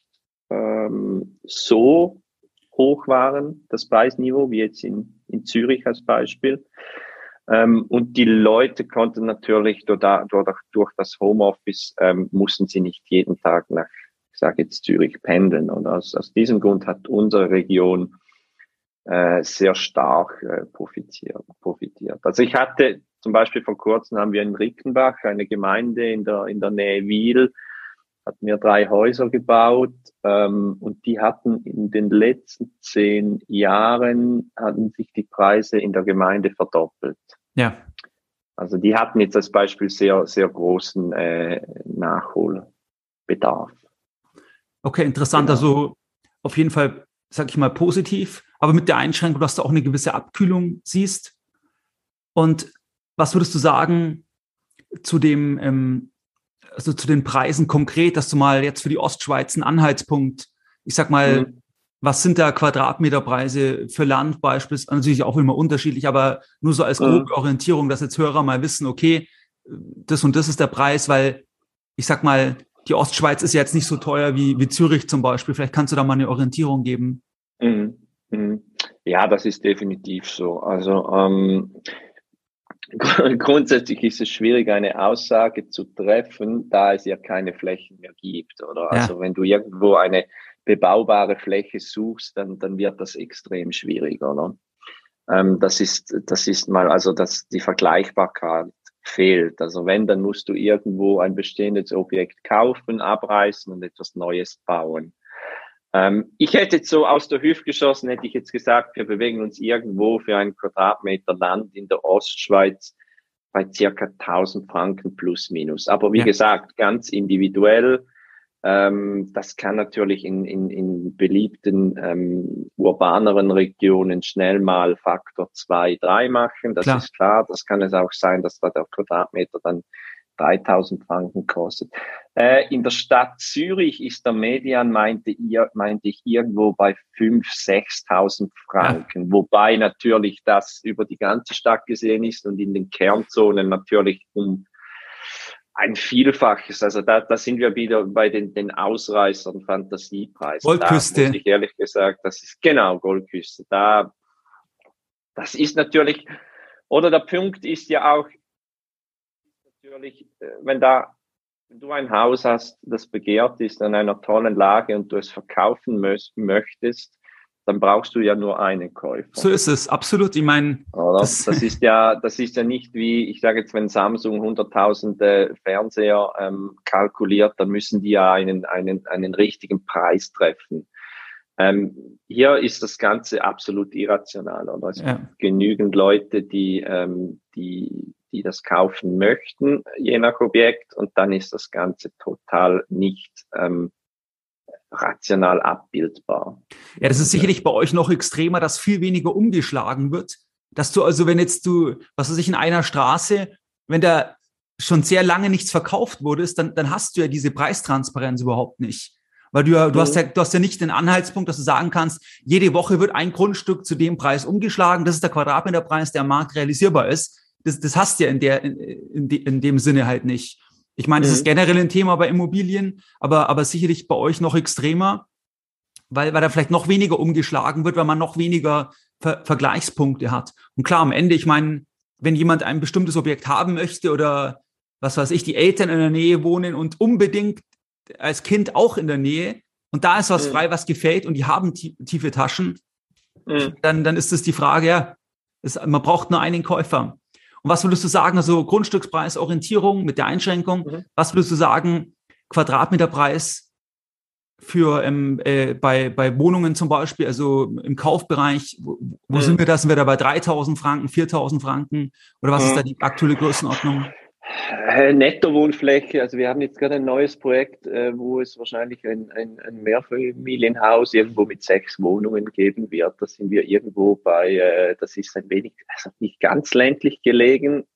so hoch waren, das Preisniveau, wie jetzt in Zürich als Beispiel. Und die Leute konnten natürlich durch das Homeoffice, mussten sie nicht jeden Tag nach ich sage jetzt Zürich, pendeln. Und aus diesem Grund hat unsere Region sehr stark profitiert. Also ich hatte zum Beispiel vor kurzem haben wir in Rickenbach, eine Gemeinde in der Nähe Wil, hatten wir 3 Häuser gebaut, und die hatten in den letzten 10 Jahren hatten sich die Preise in der Gemeinde verdoppelt. Ja. Also die hatten jetzt als Beispiel sehr, sehr großen Nachholbedarf. Okay, interessant. Genau. Also auf jeden Fall, sag ich mal, positiv, aber mit der Einschränkung, dass du auch eine gewisse Abkühlung siehst. Und was würdest du sagen zu dem, also zu den Preisen konkret, dass du mal jetzt für die Ostschweiz einen Anhaltspunkt, ich sag mal, was sind da Quadratmeterpreise für Land beispielsweise, natürlich auch immer unterschiedlich, aber nur so als grobe Orientierung, dass jetzt Hörer mal wissen, okay, das und das ist der Preis, weil ich sag mal, die Ostschweiz ist ja jetzt nicht so teuer wie Zürich zum Beispiel. Vielleicht kannst du da mal eine Orientierung geben. Ja, das ist definitiv so. Also grundsätzlich ist es schwierig, eine Aussage zu treffen, da es ja keine Flächen mehr gibt, oder? Ja. Also wenn du irgendwo eine bebaubare Fläche suchst, dann wird das extrem schwierig, oder? Das ist mal, also dass die Vergleichbarkeit fehlt. Also wenn, dann musst du irgendwo ein bestehendes Objekt kaufen, abreißen und etwas Neues bauen. Ich hätte jetzt so aus der Hüfte geschossen, hätte ich jetzt gesagt, wir bewegen uns irgendwo für einen Quadratmeter Land in der Ostschweiz bei circa 1000 Franken plus minus. Aber wie gesagt, ganz individuell. Das kann natürlich in beliebten urbaneren Regionen schnell mal Faktor 2, 3 machen. Das ist klar. Das kann es auch sein, dass da der Quadratmeter dann 3000 Franken kostet. In der Stadt Zürich ist der Median, meinte ich, irgendwo bei 5.000, 6.000 Franken. Ja. Wobei natürlich das über die ganze Stadt gesehen ist und in den Kernzonen natürlich um ein Vielfaches. Also da sind wir wieder bei den Ausreißern Fantasiepreisen. Goldküste. Da muss ich ehrlich gesagt, das ist genau Goldküste. Das ist natürlich, oder der Punkt ist ja auch, natürlich, wenn du ein Haus hast, das begehrt ist an einer tollen Lage und du es verkaufen möchtest, dann brauchst du ja nur einen Käufer. So ist es, absolut. Ich meine, das ist ja nicht wie, ich sage jetzt, wenn Samsung 100.000 Fernseher kalkuliert, dann müssen die ja einen richtigen Preis treffen. Hier ist das Ganze absolut irrational, oder? Es gibt genügend Leute, die das kaufen möchten, je nach Objekt, und dann ist das Ganze total nicht rational abbildbar. Ja, das ist sicherlich bei euch noch extremer, dass viel weniger umgeschlagen wird. Dass du also, wenn jetzt du, was weiß ich, in einer Straße, wenn da schon sehr lange nichts verkauft wurde, dann hast du ja diese Preistransparenz überhaupt nicht. Weil du hast ja nicht den Anhaltspunkt, dass du sagen kannst, jede Woche wird ein Grundstück zu dem Preis umgeschlagen, das ist der Quadratmeterpreis, der am Markt realisierbar ist. Das hast du ja in dem Sinne halt nicht. Ich meine, das ist generell ein Thema bei Immobilien, aber sicherlich bei euch noch extremer, weil da vielleicht noch weniger umgeschlagen wird, weil man noch weniger Vergleichspunkte hat. Und klar, am Ende, ich meine, wenn jemand ein bestimmtes Objekt haben möchte oder was weiß ich, die Eltern in der Nähe wohnen und unbedingt als Kind auch in der Nähe und da ist was frei, was gefällt und die haben tiefe Taschen, dann ist es die Frage, ja, man braucht nur einen Käufer. Und was würdest du sagen, also Grundstückspreisorientierung mit der Einschränkung, was würdest du sagen, Quadratmeterpreis für bei Wohnungen zum Beispiel, also im Kaufbereich, wo sind wir da? Sind wir da bei 3.000 Franken, 4.000 Franken oder was ist da die aktuelle Größenordnung? Nettowohnfläche, also wir haben jetzt gerade ein neues Projekt, wo es wahrscheinlich ein Mehrfamilienhaus irgendwo mit 6 Wohnungen geben wird. Da sind wir irgendwo bei, das ist ein wenig, also nicht ganz ländlich gelegen,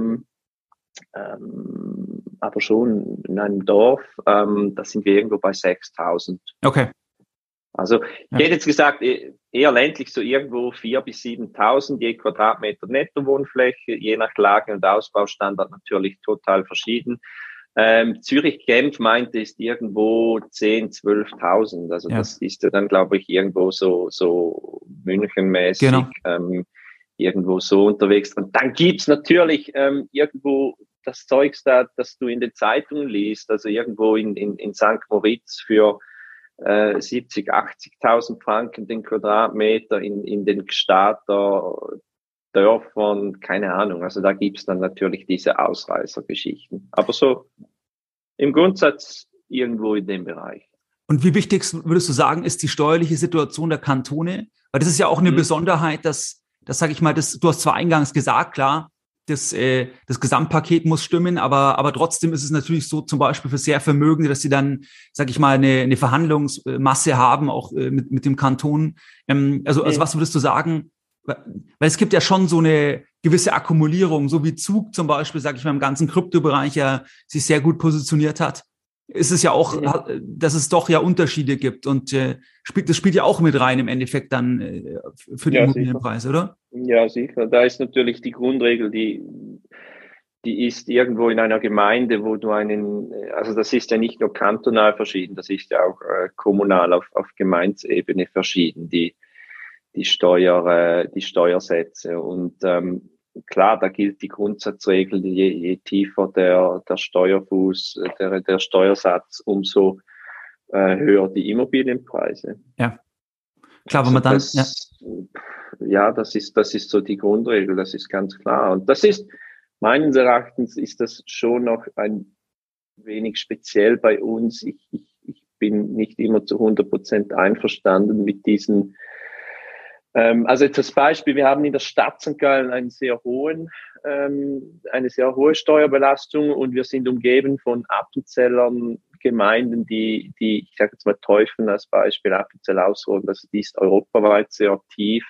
aber schon in einem Dorf, da sind wir irgendwo bei 6.000. Okay. Also ich hätte jetzt gesagt, eher ländlich so irgendwo 4.000 bis 7.000 je Quadratmeter Nettowohnfläche, je nach Lage und Ausbaustandard natürlich total verschieden. Zürich-Genf meinte, ist irgendwo 10.000, 12.000. Also das ist ja dann, glaube ich, irgendwo so Münchenmäßig, irgendwo so unterwegs. Und dann gibt's natürlich irgendwo das Zeugs da, das du in den Zeitungen liest, also irgendwo in St. Moritz für 70, 80.000 Franken den Quadratmeter in den Gstader Dörfern, keine Ahnung. Also da gibt's dann natürlich diese Ausreißergeschichten. Aber so im Grundsatz irgendwo in dem Bereich. Und wie wichtig, würdest du sagen, ist die steuerliche Situation der Kantone? Weil das ist ja auch eine Besonderheit, dass sage ich mal, du hast zwar eingangs gesagt, klar, das Gesamtpaket muss stimmen, aber trotzdem ist es natürlich so, zum Beispiel für sehr Vermögende, dass sie dann, sage ich mal, eine Verhandlungsmasse haben, auch mit dem Kanton. Also was würdest du sagen? Weil es gibt ja schon so eine gewisse Akkumulierung, so wie Zug zum Beispiel, sage ich mal, im ganzen Kryptobereich ja sich sehr gut positioniert hat. Ist es ja auch, dass es doch ja Unterschiede gibt und das spielt ja auch mit rein im Endeffekt dann für die Immobilienpreise, oder? Ja, sicher. Da ist natürlich die Grundregel, die ist irgendwo in einer Gemeinde, wo du also das ist ja nicht nur kantonal verschieden, das ist ja auch kommunal auf Gemeindeebene verschieden, die Steuersätze. Und klar, da gilt die Grundsatzregel, je tiefer der Steuerfuß, der Steuersatz, umso höher die Immobilienpreise. Ja, klar, wenn man dann... Das ist so die Grundregel, das ist ganz klar. Und das ist, meines Erachtens, ist das schon noch ein wenig speziell bei uns. Ich bin nicht immer zu 100% einverstanden mit diesen. Also jetzt als Beispiel, wir haben in der Stadt St. Gallen eine sehr hohe Steuerbelastung und wir sind umgeben von Appenzellern, Gemeinden, die ich sage jetzt mal Teufen als Beispiel, Appenzell Ausserrhoden, also die ist europaweit sehr tief.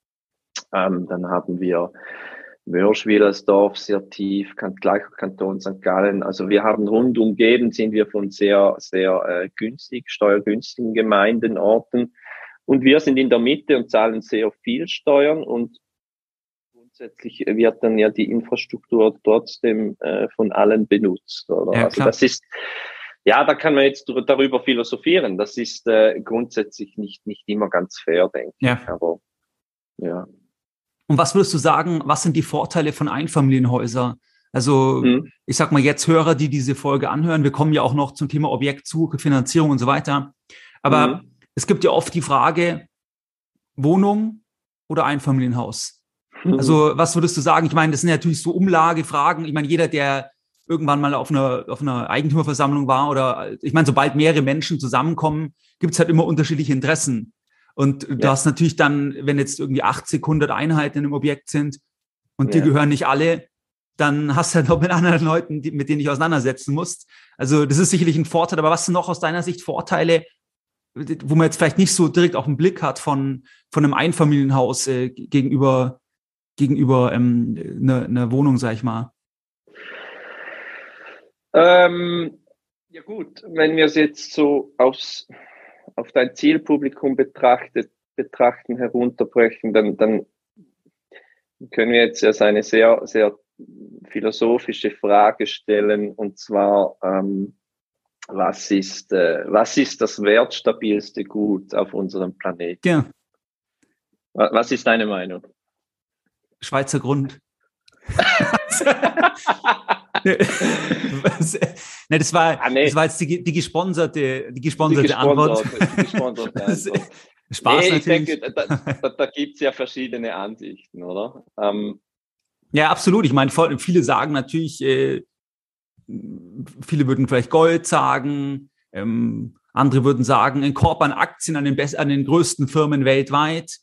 Dann haben wir Mörschwil als Dorf sehr tief, gleicher Kanton St. Gallen. Also wir haben rund umgeben, sind wir von sehr, sehr steuergünstigen Gemeinden, Orten. Und wir sind in der Mitte und zahlen sehr viel Steuern und grundsätzlich wird dann ja die Infrastruktur trotzdem von allen benutzt. Oder? Ja, also das ist, da kann man jetzt darüber philosophieren. Das ist grundsätzlich nicht immer ganz fair, denke ich. Aber ja. Und was würdest du sagen, was sind die Vorteile von Einfamilienhäusern? Also ich sag mal jetzt Hörer, die diese Folge anhören, wir kommen ja auch noch zum Thema Objektsuche, Finanzierung und so weiter. Aber es gibt ja oft die Frage, Wohnung oder Einfamilienhaus? Also was würdest du sagen? Ich meine, das sind natürlich so Umlagefragen. Ich meine, jeder, der irgendwann mal auf einer Eigentümerversammlung war oder ich meine, sobald mehrere Menschen zusammenkommen, gibt es halt immer unterschiedliche Interessen. Und du hast natürlich dann, wenn jetzt irgendwie 80, 100 Einheiten in einem Objekt sind und dir gehören nicht alle, dann hast du halt noch mit anderen Leuten, mit denen du dich auseinandersetzen musst. Also das ist sicherlich ein Vorteil. Aber was sind noch aus deiner Sicht Vorteile, wo man jetzt vielleicht nicht so direkt auf den Blick hat von einem Einfamilienhaus gegenüber einer Wohnung, sag ich mal? Ja gut, wenn wir es jetzt so auf dein Zielpublikum betrachten, herunterbrechen, dann können wir jetzt erst eine sehr, sehr philosophische Frage stellen, und zwar, was ist das wertstabilste Gut auf unserem Planeten? Ja. Was ist deine Meinung? Schweizer Grund. Das war jetzt die gesponserte Antwort. Spaß natürlich. Ich denke, da gibt's ja verschiedene Ansichten, oder? Ja, absolut. Ich meine, viele sagen natürlich, viele würden vielleicht Gold sagen, andere würden sagen, ein Korb an Aktien an den größten Firmen weltweit.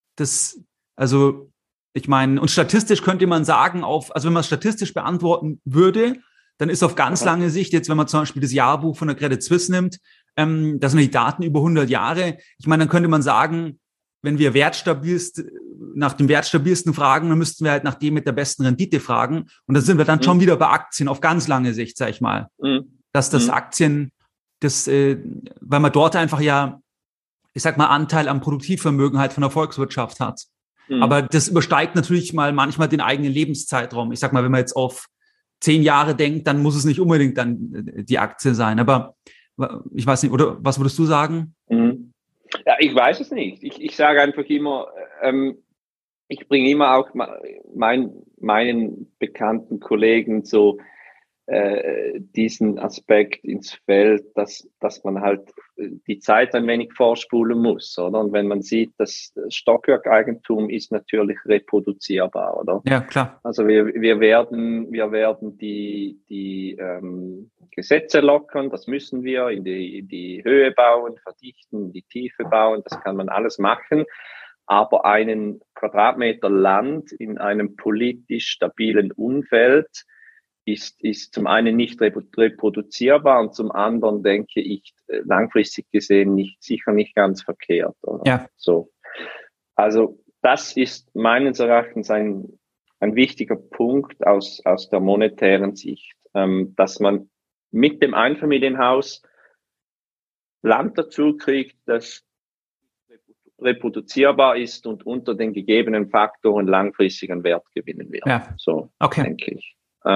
Ich meine, und statistisch könnte man sagen, also wenn man es statistisch beantworten würde, dann ist auf ganz lange Sicht, jetzt wenn man zum Beispiel das Jahrbuch von der Credit Suisse nimmt, das sind die Daten über 100 Jahre. Ich meine, dann könnte man sagen, wenn wir nach dem wertstabilsten fragen, dann müssten wir halt nach dem mit der besten Rendite fragen. Und dann sind wir dann schon wieder bei Aktien auf ganz lange Sicht, sag ich mal. Dass das Aktien, weil man dort einfach ich sag mal, Anteil am Produktivvermögen halt von der Volkswirtschaft hat. Aber das übersteigt natürlich mal manchmal den eigenen Lebenszeitraum. Ich sag mal, wenn man jetzt auf 10 Jahre denkt, dann muss es nicht unbedingt dann die Aktie sein. Aber ich weiß nicht, oder was würdest du sagen? Ja, ich weiß es nicht. Ich sage einfach immer, ich bringe immer auch meinen bekannten Kollegen so diesen Aspekt ins Feld, dass man halt die Zeit ein wenig vorspulen muss, oder? Und wenn man sieht, dass Stockwerkeigentum ist natürlich reproduzierbar, oder? Ja, klar. Also wir werden die Gesetze lockern, das müssen wir, in die Höhe bauen, verdichten, in die Tiefe bauen, das kann man alles machen. Aber einen Quadratmeter Land in einem politisch stabilen Umfeld ist zum einen nicht reproduzierbar und zum anderen denke ich langfristig gesehen sicher nicht ganz verkehrt. Oder? Ja. So. Also das ist meines Erachtens ein wichtiger Punkt aus der monetären Sicht, dass man mit dem Einfamilienhaus Land dazu kriegt, das reproduzierbar ist und unter den gegebenen Faktoren langfristig an Wert gewinnen wird. Ja. So Okay. denke ich.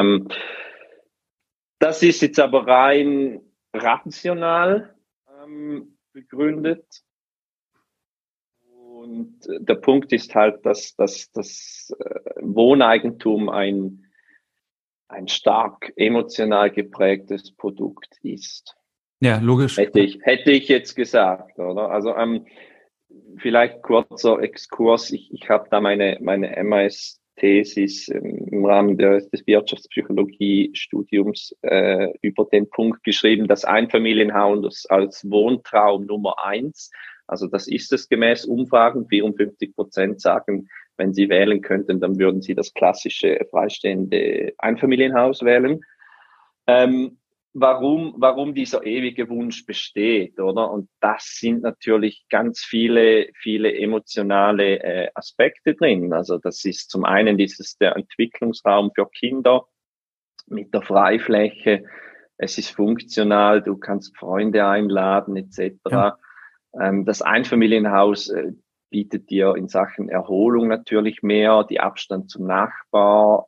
Das ist jetzt aber rein rational begründet. Und der Punkt ist halt, dass das Wohneigentum ein stark emotional geprägtes Produkt ist. Ja, logisch. Hätte ich jetzt gesagt, oder? Also vielleicht kurzer Exkurs. Ich habe da meine MAS-Thesis im Rahmen des Wirtschaftspsychologie-Studiums über den Punkt geschrieben, dass Einfamilienhaus als Wohntraum Nummer 1, also das ist es gemäß Umfragen, 54% sagen, wenn sie wählen könnten, dann würden sie das klassische freistehende Einfamilienhaus wählen. Warum dieser ewige Wunsch besteht, oder? Und das sind natürlich ganz viele emotionale Aspekte drin. Also das ist zum einen der Entwicklungsraum für Kinder mit der Freifläche. Es ist funktional, du kannst Freunde einladen etc. Ja. Das Einfamilienhaus bietet dir in Sachen Erholung natürlich mehr, die Abstand zum Nachbar.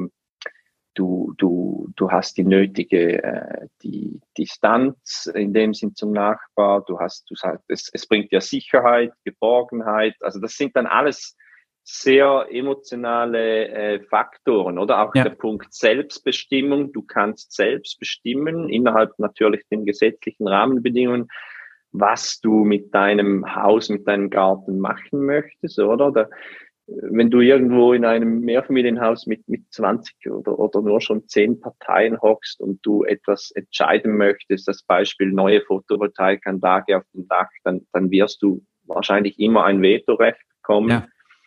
Du hast die nötige die Distanz in dem Sinn zum Nachbar. Es bringt dir Sicherheit, Geborgenheit. Also das sind dann alles sehr emotionale Faktoren, oder? Auch der Punkt Selbstbestimmung. Du kannst selbst bestimmen, innerhalb natürlich den gesetzlichen Rahmenbedingungen, was du mit deinem Haus, mit deinem Garten machen möchtest, oder? Wenn du irgendwo in einem Mehrfamilienhaus mit 20 oder nur schon 10 Parteien hockst und du etwas entscheiden möchtest, das Beispiel neue Photovoltaikanlage auf dem Dach, dann wirst du wahrscheinlich immer ein Vetorecht bekommen.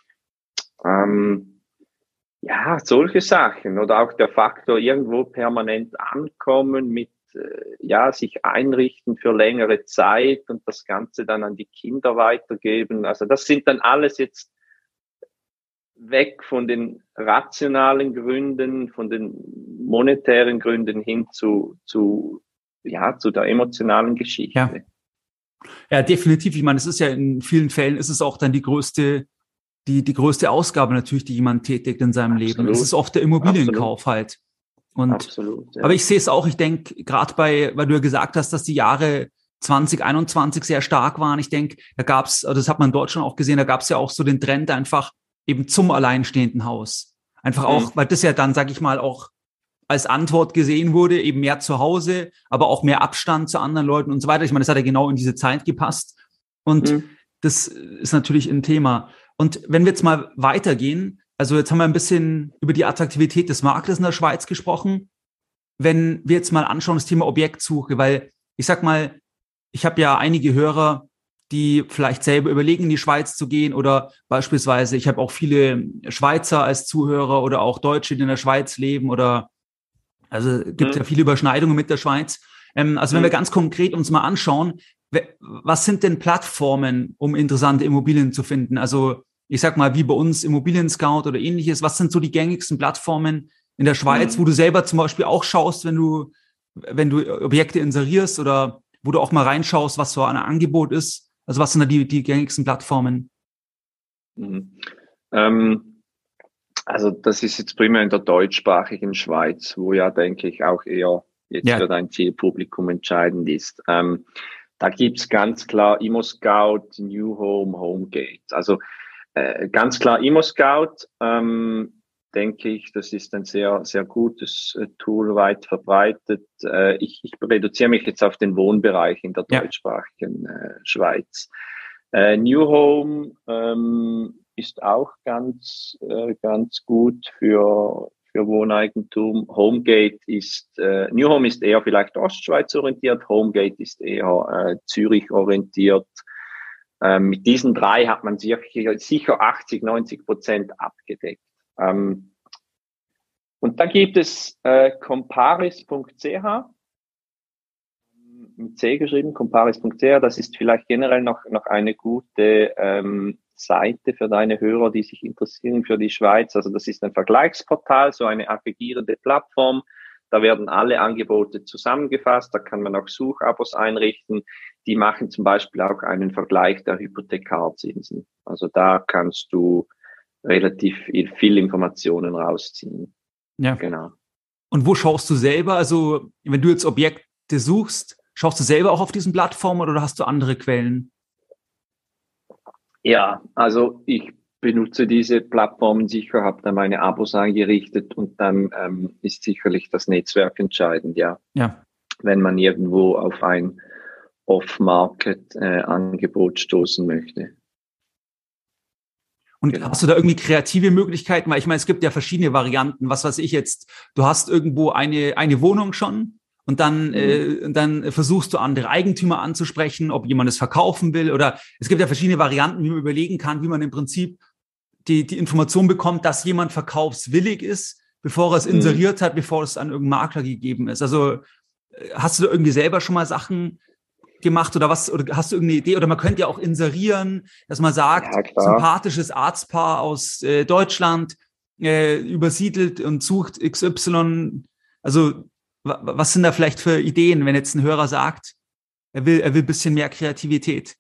Ja, solche Sachen. Oder auch der Faktor irgendwo permanent ankommen mit sich einrichten für längere Zeit und das Ganze dann an die Kinder weitergeben. Also das sind dann alles jetzt weg von den rationalen Gründen, von den monetären Gründen hin zu der emotionalen Geschichte. Ja, definitiv. Ich meine, es ist ja in vielen Fällen ist es auch dann die größte Ausgabe natürlich, die jemand tätigt in seinem Leben. Es ist oft der Immobilienkauf halt. Und absolut, ja. Aber ich sehe es auch, ich denke, gerade weil du ja gesagt hast, dass die Jahre 2021 sehr stark waren. Ich denke, da gab's, das hat man in Deutschland auch gesehen, da gab's ja auch so den Trend einfach eben zum alleinstehenden Haus. Einfach auch, weil das ja dann, sag ich mal, auch als Antwort gesehen wurde, eben mehr zu Hause, aber auch mehr Abstand zu anderen Leuten und so weiter. Ich meine, das hat ja genau in diese Zeit gepasst. Und das ist natürlich ein Thema. Und wenn wir jetzt mal weitergehen, also jetzt haben wir ein bisschen über die Attraktivität des Marktes in der Schweiz gesprochen. Wenn wir jetzt mal anschauen, das Thema Objektsuche, weil ich sag mal, ich habe ja einige Hörer, die vielleicht selber überlegen, in die Schweiz zu gehen oder beispielsweise, ich habe auch viele Schweizer als Zuhörer oder auch Deutsche, die in der Schweiz leben also gibt ja viele Überschneidungen mit der Schweiz. Also wenn wir ganz konkret uns mal anschauen, was sind denn Plattformen, um interessante Immobilien zu finden? Also ich sag mal, wie bei uns Immobilien Scout oder ähnliches. Was sind so die gängigsten Plattformen in der Schweiz, wo du selber zum Beispiel auch schaust, wenn du Objekte inserierst oder wo du auch mal reinschaust, was so ein Angebot ist? Also was sind da die gängigsten Plattformen? Also das ist jetzt primär in der deutschsprachigen Schweiz, wo ja, denke ich, auch eher jetzt für dein Zielpublikum entscheidend ist. Da gibt's ganz klar ImmoScout, New Home, HomeGate. Also ganz klar ImmoScout denke ich, das ist ein sehr, sehr gutes Tool, weit verbreitet. Ich reduziere mich jetzt auf den Wohnbereich in der deutschsprachigen Schweiz. New Home ist auch ganz gut für Wohneigentum. Homegate New Home ist eher vielleicht Ostschweiz orientiert, Homegate ist eher Zürich orientiert. Mit diesen drei hat man sicher 80-90% abgedeckt. Und dann gibt es comparis.ch, mit C geschrieben, comparis.ch. Das ist vielleicht generell noch eine gute Seite für deine Hörer, die sich interessieren für die Schweiz. Also das ist ein Vergleichsportal, so eine aggregierende Plattform. Da werden alle Angebote zusammengefasst. Da kann man auch Suchabos einrichten. Die machen zum Beispiel auch einen Vergleich der Hypothekarzinsen. Also da kannst du relativ viel Informationen rausziehen. Ja. Genau. Und wo schaust du selber? Also wenn du jetzt Objekte suchst, schaust du selber auch auf diesen Plattformen oder hast du andere Quellen? Ja, also ich benutze diese Plattformen sicher, habe da meine Abos eingerichtet und dann ist sicherlich das Netzwerk entscheidend, ja. Wenn man irgendwo auf ein Off-Market-Angebot stoßen möchte. Und hast du da irgendwie kreative Möglichkeiten? Weil ich meine, es gibt ja verschiedene Varianten. Was weiß ich jetzt, du hast irgendwo eine Wohnung schon und dann versuchst du andere Eigentümer anzusprechen, ob jemand es verkaufen will. Oder es gibt ja verschiedene Varianten, wie man überlegen kann, wie man im Prinzip die Information bekommt, dass jemand verkaufswillig ist, bevor er es inseriert hat, bevor es an irgendeinen Makler gegeben ist. Also hast du da irgendwie selber schon mal Sachen gemacht oder was? Oder hast du irgendeine Idee? Oder man könnte ja auch inserieren, dass man sagt, sympathisches Arztpaar aus Deutschland übersiedelt und sucht XY. Also was sind da vielleicht für Ideen, wenn jetzt ein Hörer sagt, er will ein bisschen mehr Kreativität?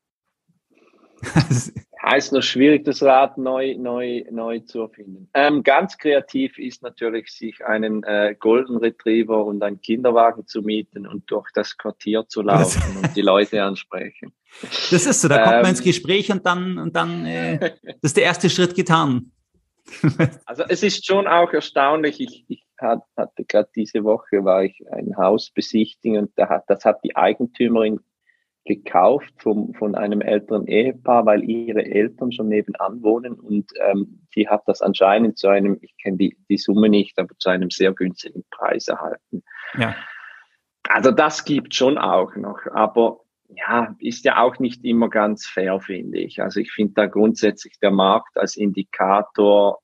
Ja, ist noch schwierig, das Rad neu zu erfinden. Ganz kreativ ist natürlich, sich einen Golden Retriever und einen Kinderwagen zu mieten und durch das Quartier zu laufen und die Leute ansprechen. Das ist so, da kommt man ins Gespräch und dann das ist der erste Schritt getan. Also es ist schon auch erstaunlich, ich hatte gerade diese Woche, war ich ein Haus besichtigen und das hat die Eigentümerin gekauft von einem älteren Ehepaar, weil ihre Eltern schon nebenan wohnen und die hat das anscheinend zu einem, ich kenne die Summe nicht, aber zu einem sehr günstigen Preis erhalten. Ja. Also das gibt schon auch noch, aber ja, ist ja auch nicht immer ganz fair, finde ich. Also ich finde da grundsätzlich der Markt als Indikator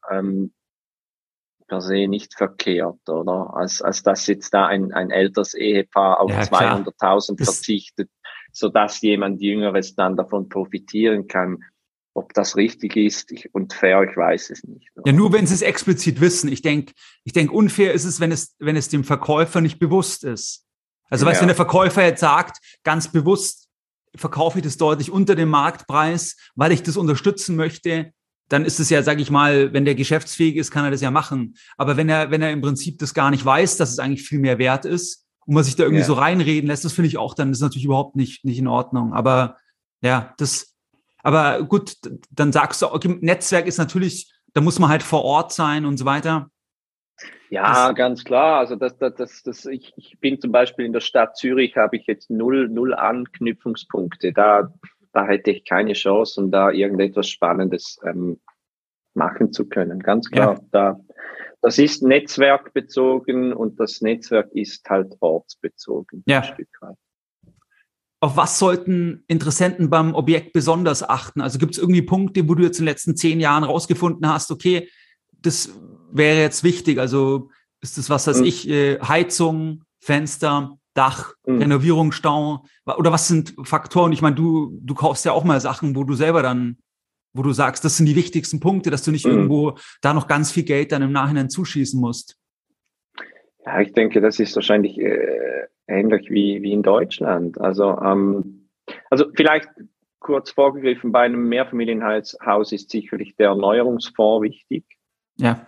per se nicht verkehrt, oder? Als dass jetzt da ein älteres Ehepaar auf 200.000 verzichtet, sodass jemand Jüngeres dann davon profitieren kann. Ob das richtig ist und fair, ich weiß es nicht. Oder? Ja, nur wenn sie es explizit wissen. Ich denk, unfair ist es, wenn es dem Verkäufer nicht bewusst ist. Also weißt du, wenn der Verkäufer jetzt sagt, ganz bewusst verkaufe ich das deutlich unter dem Marktpreis, weil ich das unterstützen möchte, dann ist es ja, sage ich mal, wenn der geschäftsfähig ist, kann er das ja machen. Aber wenn er im Prinzip das gar nicht weiß, dass es eigentlich viel mehr wert ist und man sich da irgendwie so reinreden lässt, das finde ich auch, dann ist natürlich überhaupt nicht in Ordnung. Aber ja, aber gut, dann sagst du, okay, Netzwerk ist natürlich, da muss man halt vor Ort sein und so weiter. Ja, ganz klar. Also ich bin zum Beispiel in der Stadt Zürich, habe ich jetzt null Anknüpfungspunkte. Da hätte ich keine Chance, um da irgendetwas Spannendes machen zu können. Ganz klar. Ja. Das ist netzwerkbezogen und das Netzwerk ist halt ortsbezogen. Ja. Ein Stück weit. Auf was sollten Interessenten beim Objekt besonders achten? Also gibt es irgendwie Punkte, wo du jetzt in den letzten 10 Jahren rausgefunden hast, okay, das wäre jetzt wichtig. Also ist das, was weiß ich, Heizung, Fenster, Dach, Renovierung, Stau, oder was sind Faktoren? Ich meine, du kaufst ja auch mal Sachen, wo du selber dann, wo du sagst, das sind die wichtigsten Punkte, dass du nicht irgendwo da noch ganz viel Geld dann im Nachhinein zuschießen musst. Ja, ich denke, das ist wahrscheinlich ähnlich wie in Deutschland. Also vielleicht kurz vorgegriffen, bei einem Mehrfamilienhaus ist sicherlich der Erneuerungsfonds wichtig. Ja.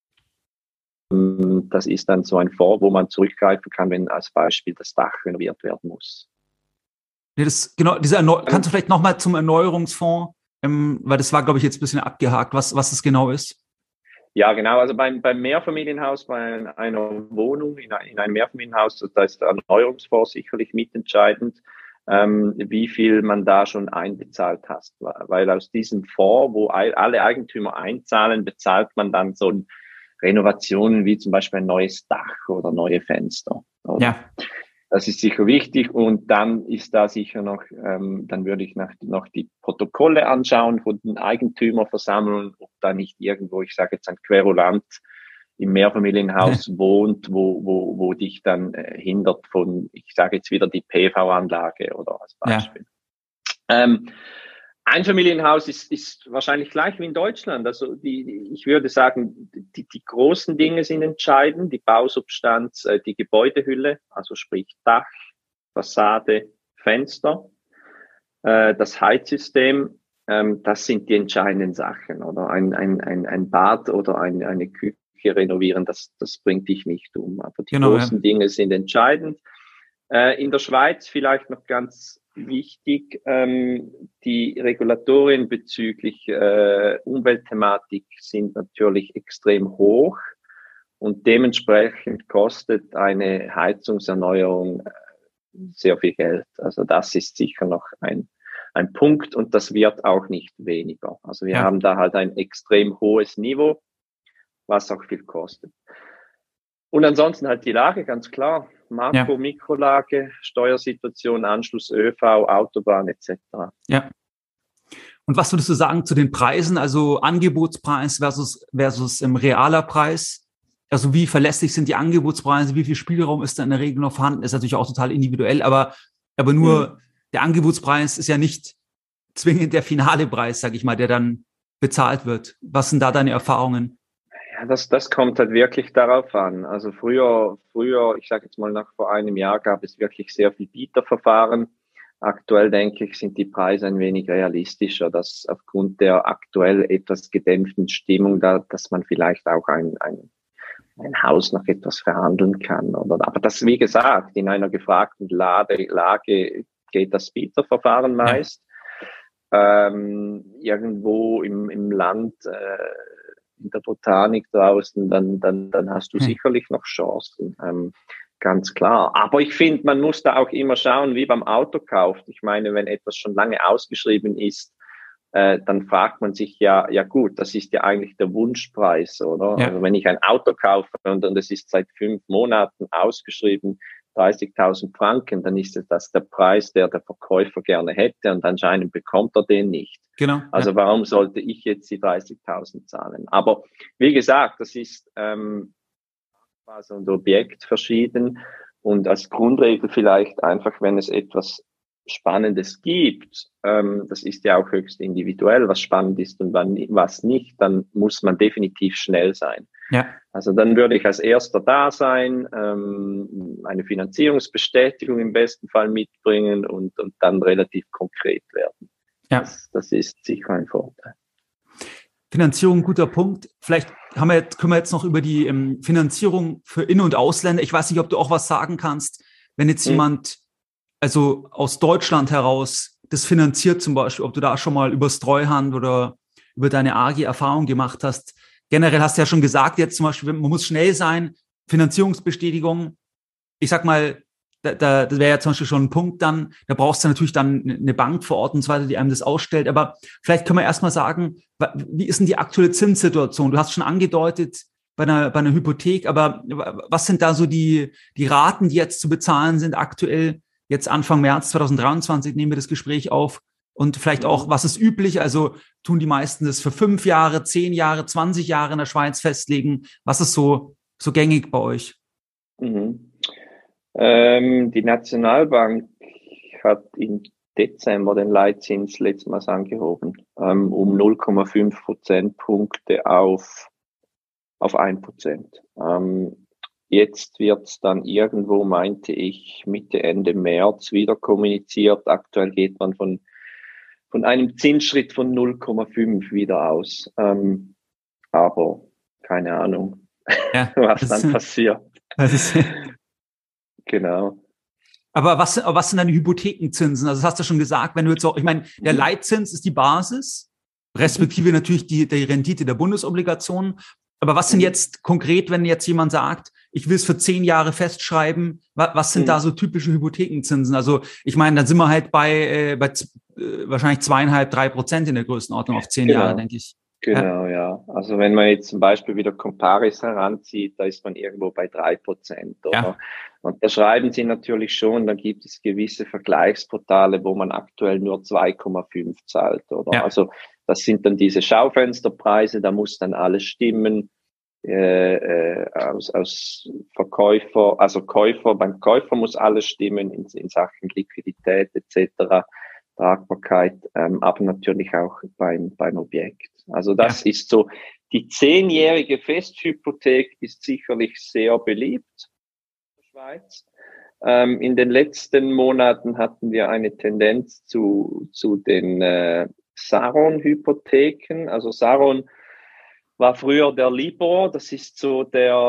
Das ist dann so ein Fonds, wo man zurückgreifen kann, wenn als Beispiel das Dach renoviert werden muss. Ja, kannst du vielleicht nochmal zum Erneuerungsfonds, weil das war, glaube ich, jetzt ein bisschen abgehakt, was es genau ist? Ja, genau. Also beim Mehrfamilienhaus, bei einer Wohnung in einem Mehrfamilienhaus, da ist der Erneuerungsfonds sicherlich mitentscheidend, wie viel man da schon einbezahlt hat. Weil aus diesem Fonds, wo alle Eigentümer einzahlen, bezahlt man dann so Renovationen wie zum Beispiel ein neues Dach oder neue Fenster. Oder? Ja. Das ist sicher wichtig. Und dann ist da sicher noch, dann würde ich noch die Protokolle anschauen von den Eigentümerversammlungen, ob da nicht irgendwo, ich sage jetzt ein Querulant im Mehrfamilienhaus wohnt, wo dich dann hindert von, ich sage jetzt wieder die PV-Anlage oder als Beispiel. Ja. Einfamilienhaus ist wahrscheinlich gleich wie in Deutschland. Also ich würde sagen, die großen Dinge sind entscheidend, die Bausubstanz, die Gebäudehülle, also sprich Dach, Fassade, Fenster, das Heizsystem, das sind die entscheidenden Sachen. Oder ein Bad oder eine Küche renovieren, das bringt dich nicht um. Aber die großen Dinge sind entscheidend. In der Schweiz vielleicht noch ganz wichtig, die Regulatorien bezüglich Umweltthematik sind natürlich extrem hoch und dementsprechend kostet eine Heizungserneuerung sehr viel Geld. Also das ist sicher noch ein Punkt und das wird auch nicht weniger. Also wir haben da halt ein extrem hohes Niveau, was auch viel kostet. Und ansonsten halt die Lage, ganz klar. Makro-, Mikrolage, Steuersituation, Anschluss ÖV, Autobahn etc. Ja. Und was würdest du sagen zu den Preisen, also Angebotspreis versus realer Preis? Also wie verlässlich sind die Angebotspreise, wie viel Spielraum ist da in der Regel noch vorhanden? Ist natürlich auch total individuell, aber nur der Angebotspreis ist ja nicht zwingend der finale Preis, sag ich mal, der dann bezahlt wird. Was sind da deine Erfahrungen? Ja, das kommt halt wirklich darauf an. Also früher, ich sage jetzt mal vor einem Jahr gab es wirklich sehr viel Bieterverfahren. Aktuell, denke ich, sind die Preise ein wenig realistischer, dass aufgrund der aktuell etwas gedämpften Stimmung dass man vielleicht auch ein Haus noch etwas verhandeln kann. Aber das, wie gesagt, in einer gefragten Lage geht das Bieterverfahren meist. Ja. Irgendwo im Land, in der Botanik draußen, dann hast du sicherlich noch Chancen, ganz klar. Aber ich finde, man muss da auch immer schauen, wie beim Autokauf. Ich meine, wenn etwas schon lange ausgeschrieben ist, dann fragt man sich ja gut, das ist ja eigentlich der Wunschpreis, oder? Ja. Also wenn ich ein Auto kaufe und es ist seit 5 Monaten ausgeschrieben, 30.000 Franken, dann ist das der Preis, der Verkäufer gerne hätte und anscheinend bekommt er den nicht. Genau. Also warum sollte ich jetzt die 30.000 zahlen? Aber wie gesagt, das ist Phase und Objekt verschieden und als Grundregel vielleicht einfach, wenn es etwas Spannendes gibt, das ist ja auch höchst individuell, was spannend ist und was nicht, dann muss man definitiv schnell sein. Ja. Also dann würde ich als erster da sein, eine Finanzierungsbestätigung im besten Fall mitbringen und dann relativ konkret werden. Ja. Das ist sicher ein Vorteil. Finanzierung, guter Punkt. Vielleicht können wir jetzt noch über die Finanzierung für In- und Ausländer. Ich weiß nicht, ob du auch was sagen kannst, wenn jetzt jemand, also aus Deutschland heraus, das finanziert zum Beispiel, ob du da schon mal über Streuhand oder über deine AG Erfahrung gemacht hast. Generell hast du ja schon gesagt, jetzt zum Beispiel, man muss schnell sein, Finanzierungsbestätigung. Ich sag mal, das wäre ja zum Beispiel schon ein Punkt dann, da brauchst du natürlich dann eine Bank vor Ort und so weiter, die einem das ausstellt. Aber vielleicht können wir erstmal sagen, wie ist denn die aktuelle Zinssituation? Du hast schon angedeutet bei einer Hypothek, aber was sind da so die Raten, die jetzt zu bezahlen sind aktuell? Jetzt Anfang März 2023 nehmen wir das Gespräch auf. Und vielleicht auch, was ist üblich? Also tun die meisten das für 5 Jahre, 10 Jahre, 20 Jahre in der Schweiz festlegen? Was ist so gängig bei euch? Die Nationalbank hat im Dezember den Leitzins letztmals angehoben, um 0,5 Prozentpunkte auf 1%. Jetzt wird es dann irgendwo, meinte ich, Mitte, Ende März wieder kommuniziert. Aktuell geht man von einem Zinsschritt von 0,5 wieder aus. Aber keine Ahnung, was dann passiert. Genau. Aber was sind dann die Hypothekenzinsen? Also das hast du schon gesagt, wenn du jetzt auch, ich meine, der Leitzins ist die Basis, respektive natürlich die Rendite der Bundesobligationen. Aber was sind jetzt konkret, wenn jetzt jemand sagt, ich will es für 10 Jahre festschreiben, was sind da so typische Hypothekenzinsen? Also ich meine, dann sind wir halt bei wahrscheinlich 2,5-3% in der Größenordnung auf 10 Jahre, denke ich. Genau, ja. Also wenn man jetzt zum Beispiel wieder Comparis heranzieht, da ist man irgendwo bei 3%, oder? Ja. Und da schreiben sie natürlich schon, da gibt es gewisse Vergleichsportale, wo man aktuell nur 2,5 zahlt, oder? Ja. Also das sind dann diese Schaufensterpreise, da muss dann alles stimmen, aus Verkäufer, also Käufer, beim Käufer muss alles stimmen in Sachen Liquidität etc., Tragbarkeit, aber natürlich auch beim Objekt. Also das ist so, die 10-jährige Festhypothek ist sicherlich sehr beliebt in der Schweiz. In den letzten Monaten hatten wir eine Tendenz zu den Saron-Hypotheken. Also Saron war früher der Libor, das ist so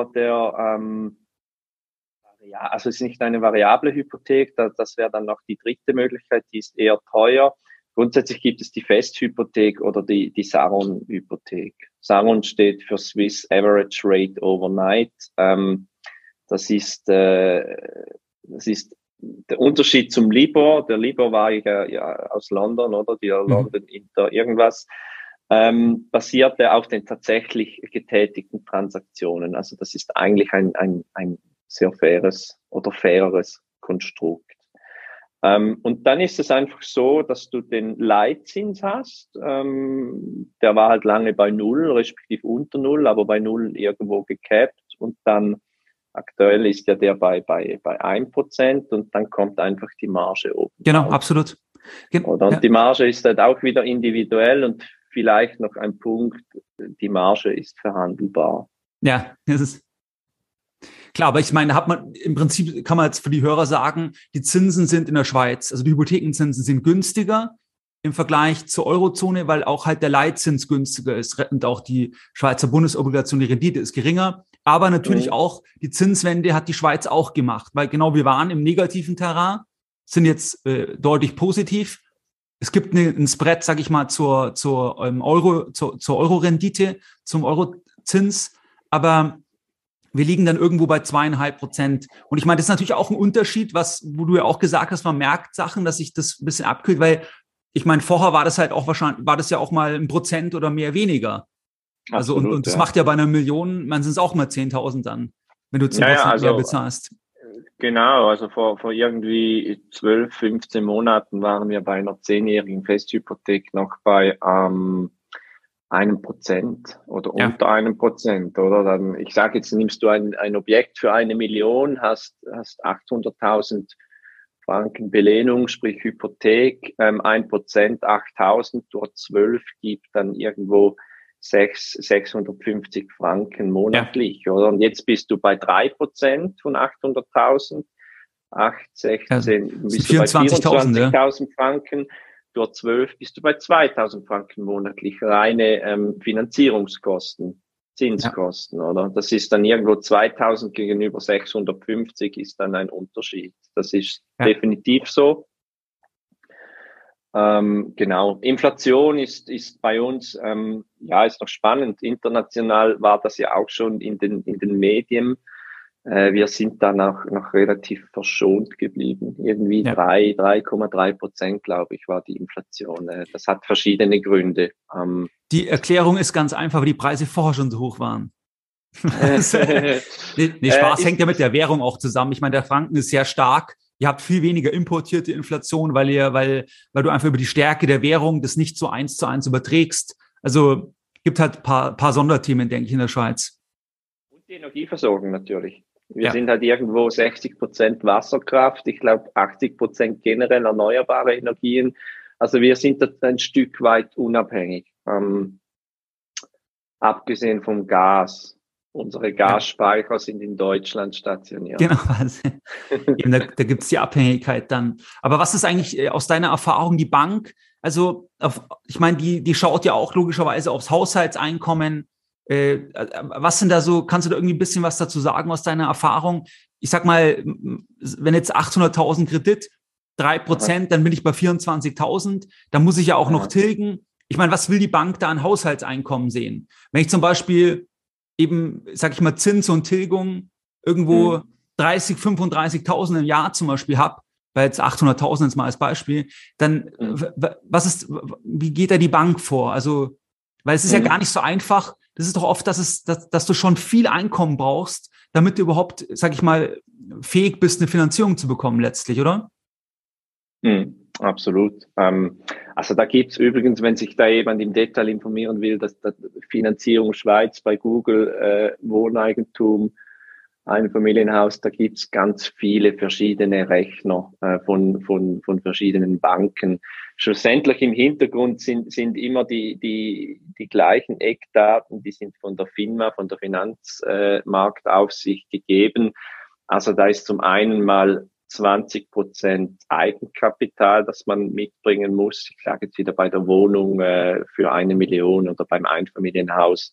also es ist nicht eine variable Hypothek, das wäre dann noch die dritte Möglichkeit, die ist eher teuer. Grundsätzlich gibt es die Festhypothek oder die Saron-Hypothek. Saron steht für Swiss Average Rate Overnight. Das ist der Unterschied zum Libor. Der Libor war ja aus London, oder? Die London Inter irgendwas. Basierte auf den tatsächlich getätigten Transaktionen. Also das ist eigentlich ein sehr faireres Konstrukt. Und dann ist es einfach so, dass du den Leitzins hast. Der war halt lange bei 0, respektive unter 0, aber bei 0 irgendwo gecapped. Und dann aktuell ist ja der bei 1% und dann kommt einfach die Marge oben. Genau, auf. Absolut. Und die Marge ist halt auch wieder individuell und vielleicht noch ein Punkt, die Marge ist verhandelbar. Ja, das ist klar, aber ich meine, im Prinzip kann man jetzt für die Hörer sagen, die Zinsen sind in der Schweiz, also die Hypothekenzinsen sind günstiger im Vergleich zur Eurozone, weil auch halt der Leitzins günstiger ist und auch die Schweizer Bundesobligation, die Rendite ist geringer. Aber natürlich auch die Zinswende hat die Schweiz auch gemacht, weil genau wir waren im negativen Terrain, sind jetzt deutlich positiv. Es gibt einen Spread, sage ich mal, zur Euro-Rendite, zum Eurozins, aber wir liegen dann irgendwo bei 2,5%. Und ich meine, das ist natürlich auch ein Unterschied, wo du ja auch gesagt hast, man merkt Sachen, dass sich das ein bisschen abkühlt, weil ich meine, vorher war das halt auch wahrscheinlich, war das ja auch mal 1% oder mehr weniger. Also Absolut, und das macht ja bei einer Million, man sind es auch mal 10.000 dann, wenn du 10% mehr bezahlst. Genau, also vor irgendwie 12, 15 Monaten waren wir bei einer 10-jährigen Festhypothek noch bei 1% oder unter 1%, oder? Dann, ich sage jetzt, nimmst du ein Objekt für 1 Million, hast 800.000 Franken Belehnung, sprich Hypothek, 1%, 8.000 durch 12 gibt dann irgendwo 650 Franken monatlich, oder? Und jetzt bist du bei 3% von 800.000, 16, bist du bei 24.000 Franken. Durch 12 bist du bei 2.000 Franken monatlich, reine Finanzierungskosten, Zinskosten, oder? Das ist dann irgendwo 2.000 gegenüber 650 ist dann ein Unterschied. Das ist definitiv so. Genau. Inflation ist bei uns, ist noch spannend. International war das ja auch schon in den Medien. Wir sind dann auch noch relativ verschont geblieben. Irgendwie 3,3%, glaube ich, war die Inflation. Das hat verschiedene Gründe. Die Erklärung ist ganz einfach, weil die Preise vorher schon so hoch waren. Spaß hängt ja mit der Währung auch zusammen. Ich meine, der Franken ist sehr stark. Ihr habt viel weniger importierte Inflation, weil du einfach über die Stärke der Währung das nicht so 1:1 überträgst. Also gibt halt paar Sonderthemen, denke ich, in der Schweiz. Und die Energieversorgung natürlich. Wir sind halt irgendwo 60% Wasserkraft, ich glaube 80% generell erneuerbare Energien. Also wir sind da ein Stück weit unabhängig. Abgesehen vom Gas. Unsere Gasspeicher sind in Deutschland stationiert. Genau, da gibt es die Abhängigkeit dann. Aber was ist eigentlich aus deiner Erfahrung die Bank? Also ich meine, die schaut ja auch logischerweise aufs Haushaltseinkommen. Was sind da so, kannst du da irgendwie ein bisschen was dazu sagen aus deiner Erfahrung? Ich sag mal, wenn jetzt 800.000 Kredit, 3%, dann bin ich bei 24.000. Da muss ich ja auch noch tilgen. Ich meine, was will die Bank da an Haushaltseinkommen sehen? Wenn ich zum Beispiel eben, sag ich mal, Zins und Tilgung irgendwo 30, 35.000 im Jahr zum Beispiel habe, bei jetzt 800.000 jetzt mal als Beispiel, dann wie geht da die Bank vor? Also, weil es ist ja gar nicht so einfach. Das ist doch oft, dass du schon viel Einkommen brauchst, damit du überhaupt, sag ich mal, fähig bist, eine Finanzierung zu bekommen letztlich, oder? Absolut. Also da gibt's übrigens, wenn sich da jemand im Detail informieren will, dass Finanzierung Schweiz bei Google, Wohneigentum, Einfamilienhaus, da gibt's ganz viele verschiedene Rechner von verschiedenen Banken. Schlussendlich im Hintergrund sind immer die gleichen Eckdaten, die sind von der FINMA, von der Finanzmarktaufsicht gegeben. Also da ist zum einen mal 20% Eigenkapital, das man mitbringen muss. Ich sage jetzt wieder bei der Wohnung für 1 Million oder beim Einfamilienhaus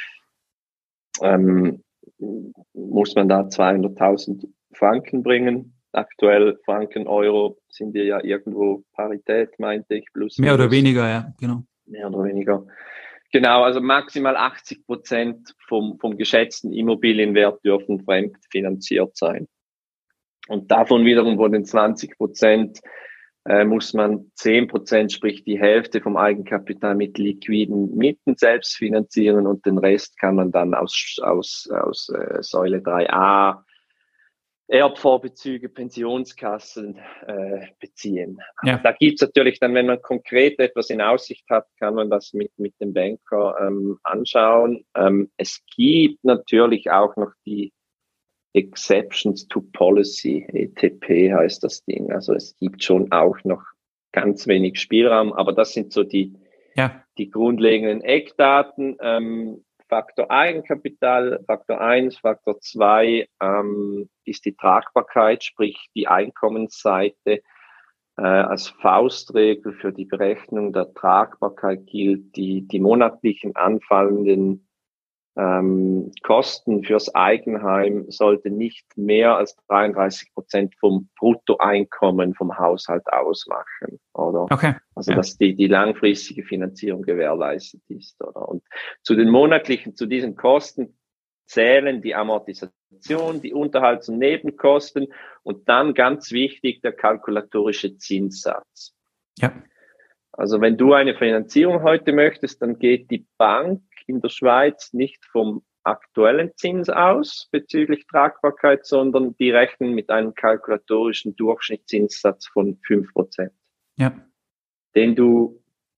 muss man da 200.000 Franken bringen. Aktuell Franken, Euro sind wir ja irgendwo Parität, meinte ich. Plus mehr oder weniger, ja, genau. Mehr oder weniger. Genau, also maximal 80% vom geschätzten Immobilienwert dürfen fremdfinanziert sein. Und davon wiederum von den 20% muss man 10%, sprich die Hälfte vom Eigenkapital mit liquiden Mitteln selbst finanzieren und den Rest kann man dann aus Säule 3a, Erbvorbezüge, Pensionskassen beziehen. Ja. Da gibt's natürlich dann, wenn man konkret etwas in Aussicht hat, kann man das mit dem Banker anschauen. Es gibt natürlich auch noch die Exceptions to Policy, ETP heißt das Ding. Also es gibt schon auch noch ganz wenig Spielraum, aber das sind so die grundlegenden Eckdaten. Faktor Eigenkapital, Faktor 1, Faktor 2 ist die Tragbarkeit, sprich die Einkommensseite. Als Faustregel für die Berechnung der Tragbarkeit gilt die monatlichen anfallenden Kosten fürs Eigenheim sollte nicht mehr als 33% vom Bruttoeinkommen vom Haushalt ausmachen, oder? Okay. Also, dass die langfristige Finanzierung gewährleistet ist, oder? Und zu diesen Kosten zählen die Amortisation, die Unterhalts- und Nebenkosten und dann ganz wichtig der kalkulatorische Zinssatz. Ja. Also, wenn du eine Finanzierung heute möchtest, dann geht die Bank in der Schweiz nicht vom aktuellen Zins aus bezüglich Tragbarkeit, sondern die rechnen mit einem kalkulatorischen Durchschnittszinssatz von 5%. Ja. Den du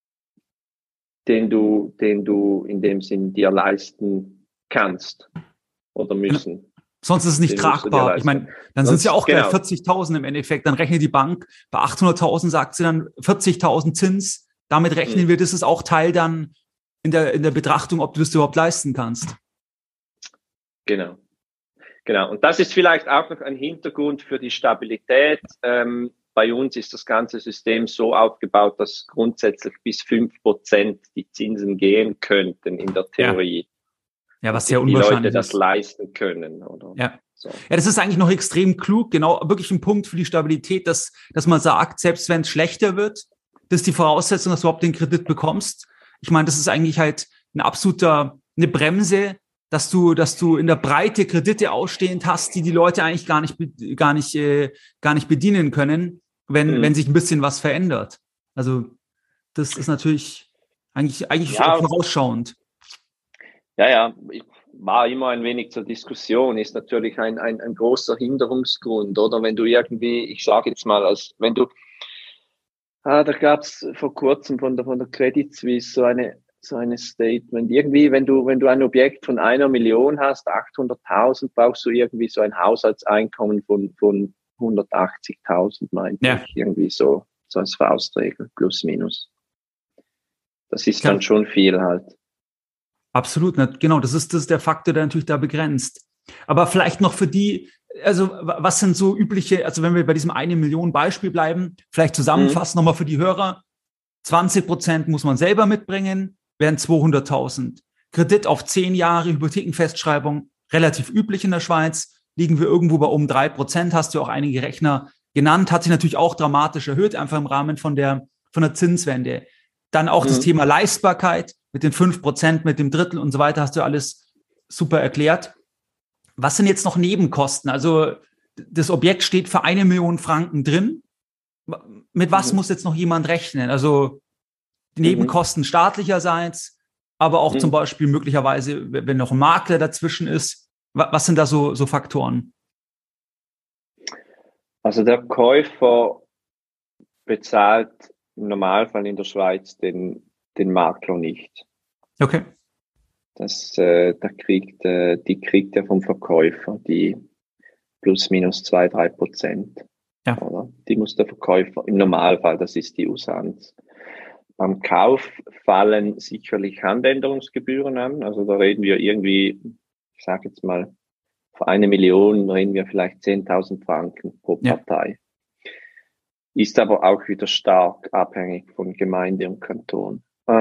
in dem Sinn dir leisten kannst oder müssen. Genau. Sonst ist es nicht tragbar. Ich meine, dann sind es ja auch gleich 40.000 im Endeffekt. Dann rechnet die Bank bei 800.000, sagt sie dann 40.000 Zins. Damit rechnen wir, das ist auch Teil dann in der Betrachtung, ob du das überhaupt leisten kannst. Genau. Und das ist vielleicht auch noch ein Hintergrund für die Stabilität. Bei uns ist das ganze System so aufgebaut, dass grundsätzlich bis 5% die Zinsen gehen könnten in der Theorie. Ja, was sehr unwahrscheinlich ist. Die Leute das leisten können, oder? Ja. So. Ja, das ist eigentlich noch extrem klug. Genau, wirklich ein Punkt für die Stabilität, dass man sagt, selbst wenn es schlechter wird, das ist die Voraussetzung, dass du überhaupt den Kredit bekommst. Ich meine, das ist eigentlich halt eine Bremse, dass du in der Breite Kredite ausstehend hast, die Leute eigentlich gar nicht bedienen können, wenn sich ein bisschen was verändert. Also das ist natürlich eigentlich vorausschauend. Ja, war immer ein wenig zur Diskussion, ist natürlich ein großer Hinderungsgrund, oder? Wenn du irgendwie, ich sage jetzt mal, da gab's vor kurzem von der Credit Suisse so eine Statement. Irgendwie, wenn du ein Objekt von 1 Million hast, 800.000, brauchst du irgendwie so ein Haushaltseinkommen von 180.000, meinte ich. Irgendwie so als Faustregel, plus minus. Das ist dann schon viel halt. Absolut, genau. Das ist der Faktor, der natürlich da begrenzt. Aber vielleicht noch für die, also was sind so übliche, also wenn wir bei diesem 1 Million Beispiel bleiben, vielleicht zusammenfassen nochmal für die Hörer, 20% muss man selber mitbringen, wären 200.000. Kredit auf 10 Jahre, Hypothekenfestschreibung, relativ üblich in der Schweiz, liegen wir irgendwo bei 3%, hast du auch einige Rechner genannt, hat sich natürlich auch dramatisch erhöht, einfach im Rahmen von der Zinswende. Dann auch das Thema Leistbarkeit mit den 5%, mit dem Drittel und so weiter, hast du alles super erklärt. Was sind jetzt noch Nebenkosten? Also das Objekt steht für 1 Million Franken drin. Mit was muss jetzt noch jemand rechnen? Also die Nebenkosten staatlicherseits, aber auch zum Beispiel möglicherweise, wenn noch ein Makler dazwischen ist. Was sind da so Faktoren? Also der Käufer bezahlt im Normalfall in der Schweiz den Makler nicht. Okay. Die kriegt er vom Verkäufer, die plus minus 2-3%. Ja. Oder? Die muss der Verkäufer im Normalfall, das ist die Usanz. Beim Kauf fallen sicherlich Handänderungsgebühren an. Also da reden wir irgendwie, ich sage jetzt mal, für 1 Million reden wir vielleicht 10.000 Franken pro Partei. Ist aber auch wieder stark abhängig von Gemeinde und Kanton.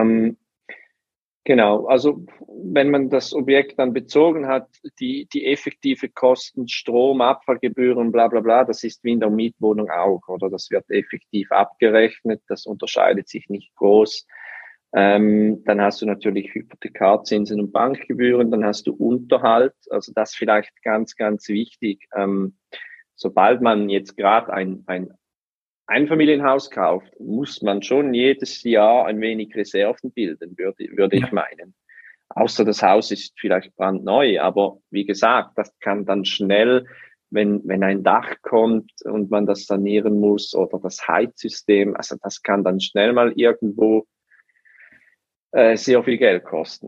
Genau, also wenn man das Objekt dann bezogen hat, die effektive Kosten, Strom, Abfallgebühren, bla bla bla, das ist wie in der Mietwohnung auch, oder? Das wird effektiv abgerechnet, das unterscheidet sich nicht groß. Dann hast du natürlich Hypothekarzinsen und Bankgebühren, dann hast du Unterhalt, also das vielleicht ganz, ganz wichtig. Sobald man jetzt gerade ein Einfamilienhaus kauft, muss man schon jedes Jahr ein wenig Reserven bilden, würde ich meinen. Außer das Haus ist vielleicht brandneu, aber wie gesagt, das kann dann schnell, wenn ein Dach kommt und man das sanieren muss oder das Heizsystem, also das kann dann schnell mal irgendwo sehr viel Geld kosten.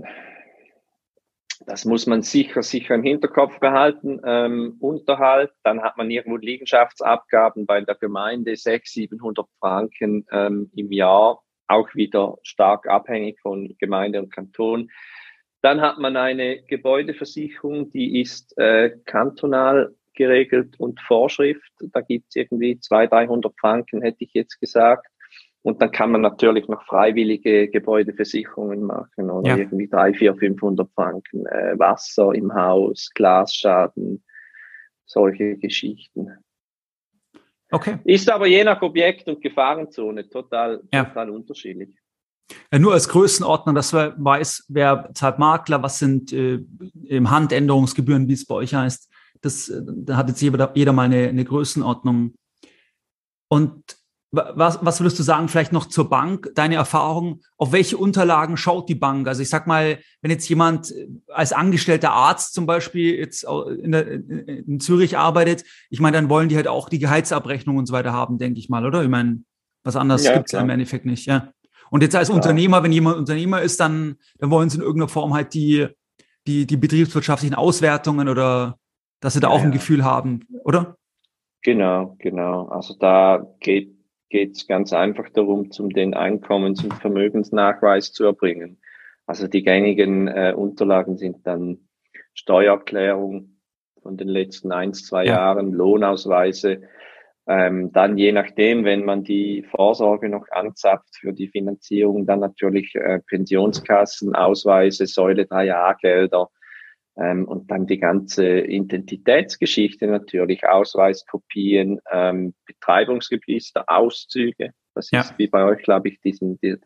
Das muss man sicher im Hinterkopf behalten. Unterhalt, dann hat man irgendwo Liegenschaftsabgaben bei der Gemeinde, 600-700 Franken im Jahr, auch wieder stark abhängig von Gemeinde und Kanton. Dann hat man eine Gebäudeversicherung, die ist kantonal geregelt und Vorschrift. Da gibt's irgendwie 200-300 Franken, hätte ich jetzt gesagt. Und dann kann man natürlich noch freiwillige Gebäudeversicherungen machen oder irgendwie 300-500 Franken Wasser im Haus, Glasschaden, solche Geschichten. Okay. Ist aber je nach Objekt und Gefahrenzone total unterschiedlich. Nur als Größenordnung, dass man weiß, wer zahlt Makler, was sind Handänderungsgebühren, wie es bei euch heißt. Da hat jetzt jeder mal eine Größenordnung. Und was würdest du sagen, vielleicht noch zur Bank, deine Erfahrung, auf welche Unterlagen schaut die Bank? Also ich sag mal, wenn jetzt jemand als angestellter Arzt zum Beispiel jetzt in Zürich arbeitet, ich meine, dann wollen die halt auch die Gehaltsabrechnung und so weiter haben, denke ich mal, oder? Ich meine, was anderes gibt's im Endeffekt nicht, ja. Und jetzt als Unternehmer, wenn jemand Unternehmer ist, dann wollen sie in irgendeiner Form halt die betriebswirtschaftlichen Auswertungen oder dass sie da auch ein Gefühl haben, oder? Genau. Also da geht's ganz einfach darum, den Einkommens- und Vermögensnachweis zu erbringen. Also die gängigen Unterlagen sind dann Steuererklärung von den letzten 1-2 Jahren, Lohnausweise, dann je nachdem, wenn man die Vorsorge noch anzapft für die Finanzierung, dann natürlich Pensionskassen, Ausweise, Säule 3a-Gelder, und dann die ganze Identitätsgeschichte natürlich, Ausweiskopien, Betreibungsregister, Auszüge. Das ist wie bei euch, glaube ich, der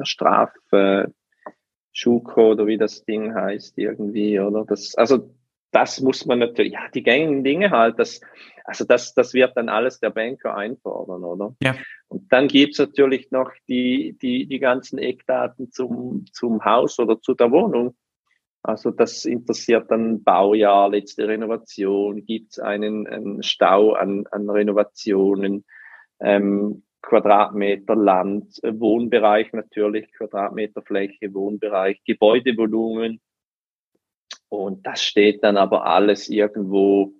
Straf-Schuko oder wie das Ding heißt irgendwie, oder? Das muss man natürlich, die gängigen Dinge halt, das wird dann alles der Banker einfordern, oder? Ja. Und dann gibt's natürlich noch die ganzen Eckdaten zum Haus oder zu der Wohnung. Also das interessiert dann Baujahr, letzte Renovation, gibt's einen Stau an Renovationen, Quadratmeter Land, Wohnbereich natürlich, Quadratmeter Fläche, Wohnbereich, Gebäudevolumen. Und das steht dann aber alles irgendwo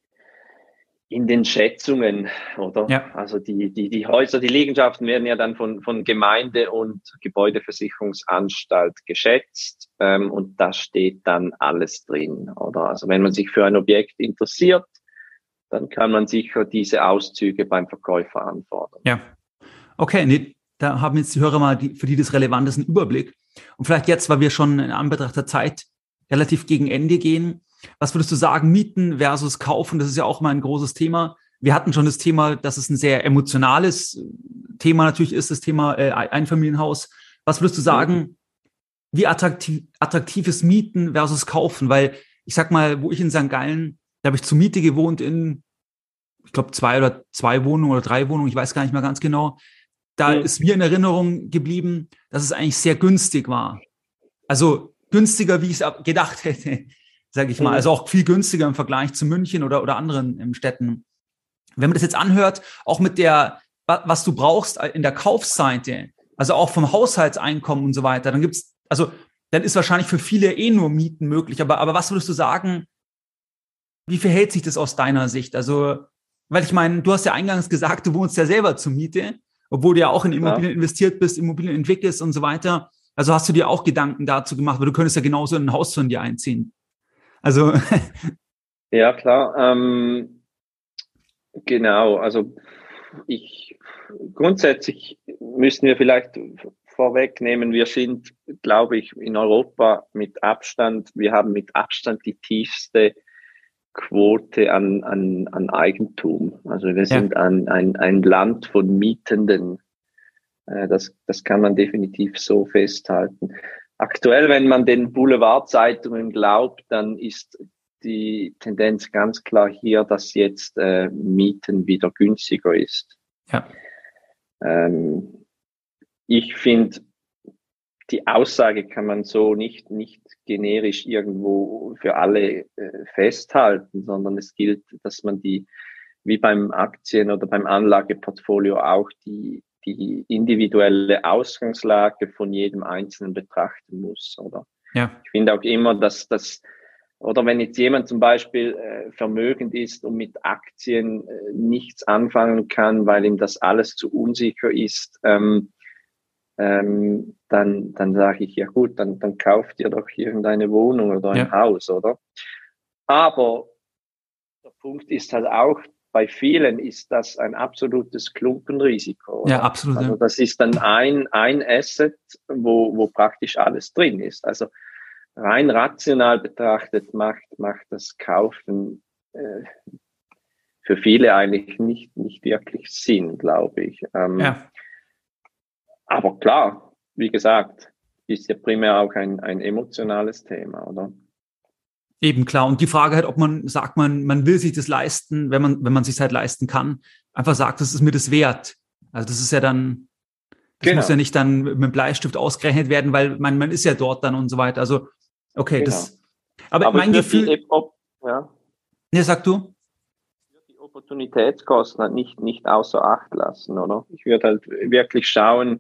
in den Schätzungen, oder? Ja. Also die Häuser, die Liegenschaften werden ja dann von Gemeinde und Gebäudeversicherungsanstalt geschätzt, und da steht dann alles drin, oder? Also wenn man sich für ein Objekt interessiert, dann kann man sicher diese Auszüge beim Verkäufer anfordern. Ja. Okay, da haben jetzt die Hörer mal für die das relevant ist, einen Überblick. Und vielleicht jetzt, weil wir schon in Anbetracht der Zeit relativ gegen Ende gehen, was würdest du sagen, Mieten versus Kaufen? Das ist ja auch mal ein großes Thema. Wir hatten schon das Thema, dass es ein sehr emotionales Thema natürlich ist, das Thema Einfamilienhaus. Was würdest du sagen, wie attraktiv ist Mieten versus Kaufen? Weil ich sag mal, wo ich in St. Gallen, da habe ich zur Miete gewohnt in, ich glaube, zwei Wohnungen oder 3 Wohnungen, ich weiß gar nicht mehr ganz genau. Da ist mir in Erinnerung geblieben, dass es eigentlich sehr günstig war. Also günstiger, wie ich es gedacht hätte, sage ich mal. Also auch viel günstiger im Vergleich zu München oder anderen Städten. Wenn man das jetzt anhört, auch mit der, was du brauchst in der Kaufseite, also auch vom Haushaltseinkommen und so weiter, dann ist wahrscheinlich für viele nur Mieten möglich. Aber was würdest du sagen, wie verhält sich das aus deiner Sicht? Also, weil ich meine, du hast ja eingangs gesagt, du wohnst ja selber zur Miete, obwohl du ja auch in Immobilien investiert bist, Immobilien entwickelst und so weiter. Also hast du dir auch Gedanken dazu gemacht, weil du könntest ja genauso in ein Haus von dir einziehen. Also. Ja, klar. Genau. Also grundsätzlich müssen wir vielleicht vorwegnehmen, wir sind, glaube ich, in Europa wir haben mit Abstand die tiefste Quote an Eigentum. Also wir sind ein Land von Mietenden. Das kann man definitiv so festhalten. Aktuell, wenn man den Boulevardzeitungen glaubt, dann ist die Tendenz ganz klar hier, dass jetzt Mieten wieder günstiger ist. Ja. Ich finde, die Aussage kann man so nicht generisch irgendwo für alle festhalten, sondern es gilt, dass man wie beim Aktien- oder beim Anlageportfolio auch die individuelle Ausgangslage von jedem Einzelnen betrachten muss, oder? Ja. Ich finde auch immer, dass oder wenn jetzt jemand zum Beispiel vermögend ist und mit Aktien nichts anfangen kann, weil ihm das alles zu unsicher ist, dann sage ich, ja gut, dann kauft ihr doch irgendeine Wohnung oder ein Haus, oder? Aber der Punkt ist halt auch, bei vielen ist das ein absolutes Klumpenrisiko. Oder? Ja, absolut. Also das ist dann ein Asset, wo praktisch alles drin ist. Also rein rational betrachtet macht das Kaufen für viele eigentlich nicht wirklich Sinn, glaube ich. Aber klar, wie gesagt, ist ja primär auch ein emotionales Thema, oder? Eben, klar. Und die Frage halt, ob man sagt, man will sich das leisten, wenn man sich halt leisten kann, einfach sagt, das ist mir das wert. Also das ist ja dann, das muss ja nicht dann mit Bleistift ausgerechnet werden, weil man ist ja dort dann und so weiter. Also, okay, das, aber mein Gefühl. Ne, sag du? Die Opportunitätskosten halt nicht außer Acht lassen, oder? Ich würde halt wirklich schauen,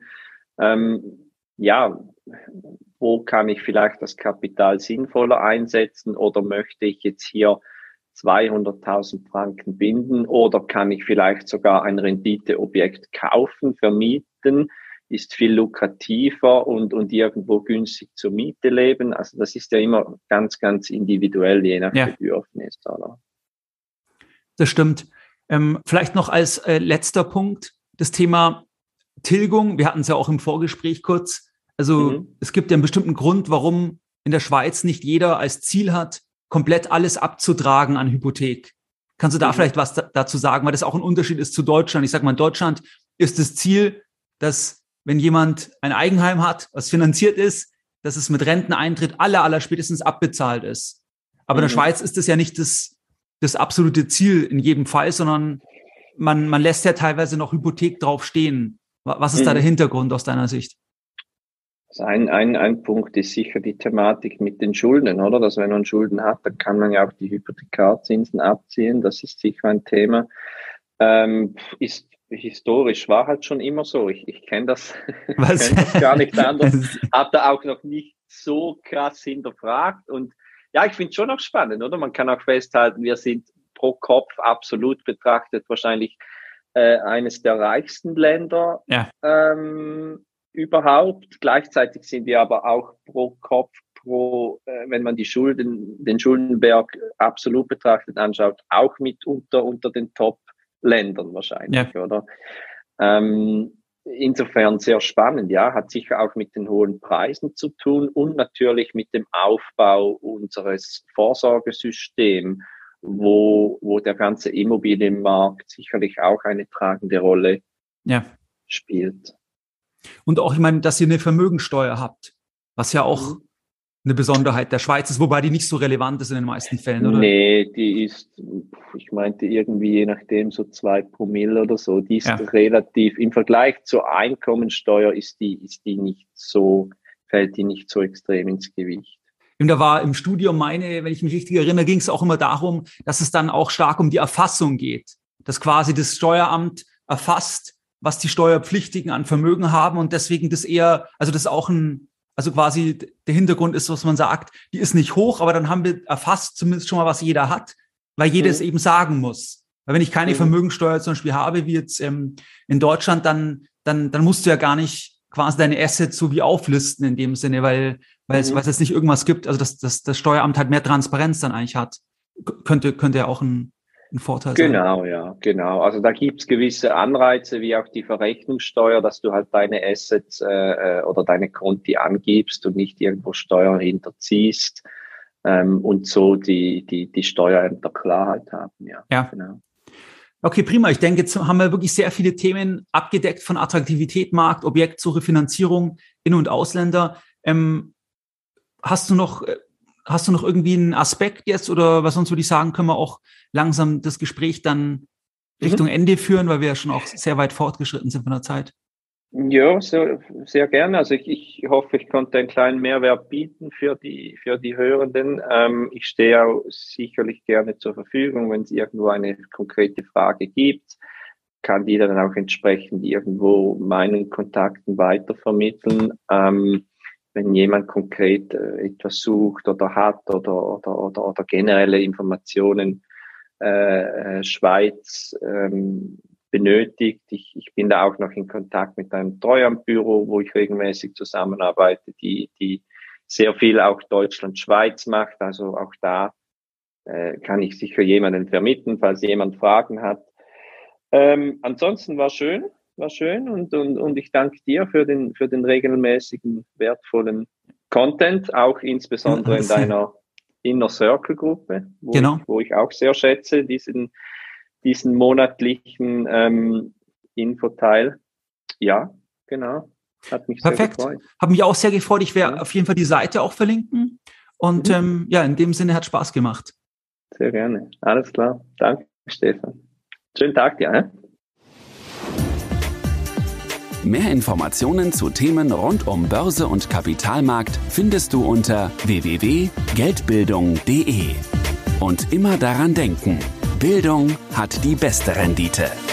wo kann ich vielleicht das Kapital sinnvoller einsetzen oder möchte ich jetzt hier 200.000 Franken binden oder kann ich vielleicht sogar ein Renditeobjekt kaufen, vermieten, ist viel lukrativer und irgendwo günstig zur Miete leben. Also das ist ja immer ganz, ganz individuell, je nach Bedürfnis, oder? Das stimmt. Vielleicht noch als letzter Punkt das Thema Tilgung. Wir hatten es ja auch im Vorgespräch kurz. Also es gibt ja einen bestimmten Grund, warum in der Schweiz nicht jeder als Ziel hat, komplett alles abzutragen an Hypothek. Kannst du da vielleicht was dazu sagen, weil das auch ein Unterschied ist zu Deutschland? Ich sage mal, in Deutschland ist das Ziel, dass wenn jemand ein Eigenheim hat, was finanziert ist, dass es mit Renteneintritt aller spätestens abbezahlt ist. Aber in der Schweiz ist das ja nicht das absolute Ziel in jedem Fall, sondern man lässt ja teilweise noch Hypothek drauf stehen. Was ist da der Hintergrund aus deiner Sicht? Also ein Punkt ist sicher die Thematik mit den Schulden, oder? Dass wenn man Schulden hat, dann kann man ja auch die Hypothekarzinsen abziehen. Das ist sicher ein Thema. Ist historisch war halt schon immer so. Ich kenne das, kenn das gar nicht anders. Hab da auch noch nicht so krass hinterfragt. Und ja, ich finde es schon auch spannend, oder? Man kann auch festhalten, wir sind pro Kopf absolut betrachtet wahrscheinlich eines der reichsten Länder überhaupt. Gleichzeitig sind wir aber auch pro Kopf, wenn man den Schuldenberg absolut betrachtet anschaut, auch mitunter unter den Top-Ländern wahrscheinlich, oder? Insofern sehr spannend, hat sicher auch mit den hohen Preisen zu tun und natürlich mit dem Aufbau unseres Vorsorgesystems, wo der ganze Immobilienmarkt sicherlich auch eine tragende Rolle spielt. Und auch, ich meine, dass ihr eine Vermögensteuer habt, was ja auch eine Besonderheit der Schweiz ist, wobei die nicht so relevant ist in den meisten Fällen, oder? Nee, die ist, ich meinte irgendwie je nachdem so 2 Promille oder so, die ist relativ, im Vergleich zur Einkommensteuer ist die nicht so, fällt die nicht so extrem ins Gewicht. Und da war im Studium wenn ich mich richtig erinnere, ging es auch immer darum, dass es dann auch stark um die Erfassung geht, dass quasi das Steueramt erfasst, was die Steuerpflichtigen an Vermögen haben und deswegen das eher, also das auch also quasi der Hintergrund ist, was man sagt, die ist nicht hoch, aber dann haben wir erfasst zumindest schon mal, was jeder hat, weil jeder es eben sagen muss. Weil wenn ich keine Vermögensteuer zum Beispiel habe, wie jetzt in Deutschland, dann musst du ja gar nicht quasi deine Assets so wie auflisten in dem Sinne, weil es jetzt nicht irgendwas gibt, also dass das Steueramt halt mehr Transparenz dann eigentlich hat. Könnte ja auch ein Vorteil sein. Genau, ja, genau. Also da gibt's gewisse Anreize, wie auch die Verrechnungssteuer, dass du halt deine Assets oder deine Konti angibst und nicht irgendwo Steuern hinterziehst und so die Steuerämter Klarheit haben. Ja, genau. Okay, prima. Ich denke, jetzt haben wir wirklich sehr viele Themen abgedeckt von Attraktivität, Markt, Objektsuche, Finanzierung, In- und Ausländer. Hast du noch irgendwie einen Aspekt jetzt oder was sonst würde ich sagen, können wir auch langsam das Gespräch dann Richtung Ende führen, weil wir ja schon auch sehr weit fortgeschritten sind von der Zeit. Ja, sehr, sehr gerne. Also ich hoffe, ich konnte einen kleinen Mehrwert bieten für die Hörenden. Ich stehe auch sicherlich gerne zur Verfügung, wenn es irgendwo eine konkrete Frage gibt, kann die dann auch entsprechend irgendwo meinen Kontakten weitervermitteln. Wenn jemand konkret etwas sucht oder hat oder generelle Informationen Schweiz benötigt. Ich bin da auch noch in Kontakt mit einem Treuhandbüro, wo ich regelmäßig zusammenarbeite, die sehr viel auch Deutschland-Schweiz macht. Also auch da kann ich sicher jemanden vermitteln, falls jemand Fragen hat. Ansonsten war schön und ich danke dir für den regelmäßigen, wertvollen Content, auch insbesondere in deiner Inner Circle Gruppe, wo ich auch sehr schätze, diesen monatlichen Infoteil. Ja, genau. Hat mich perfekt. Sehr gefreut. Hat mich auch sehr gefreut. Ich werde auf jeden Fall die Seite auch verlinken. Und in dem Sinne hat Spaß gemacht. Sehr gerne. Alles klar. Danke, Stefan. Schönen Tag dir. Mehr Informationen zu Themen rund um Börse und Kapitalmarkt findest du unter www.geldbildung.de. Und immer daran denken, Bildung hat die beste Rendite.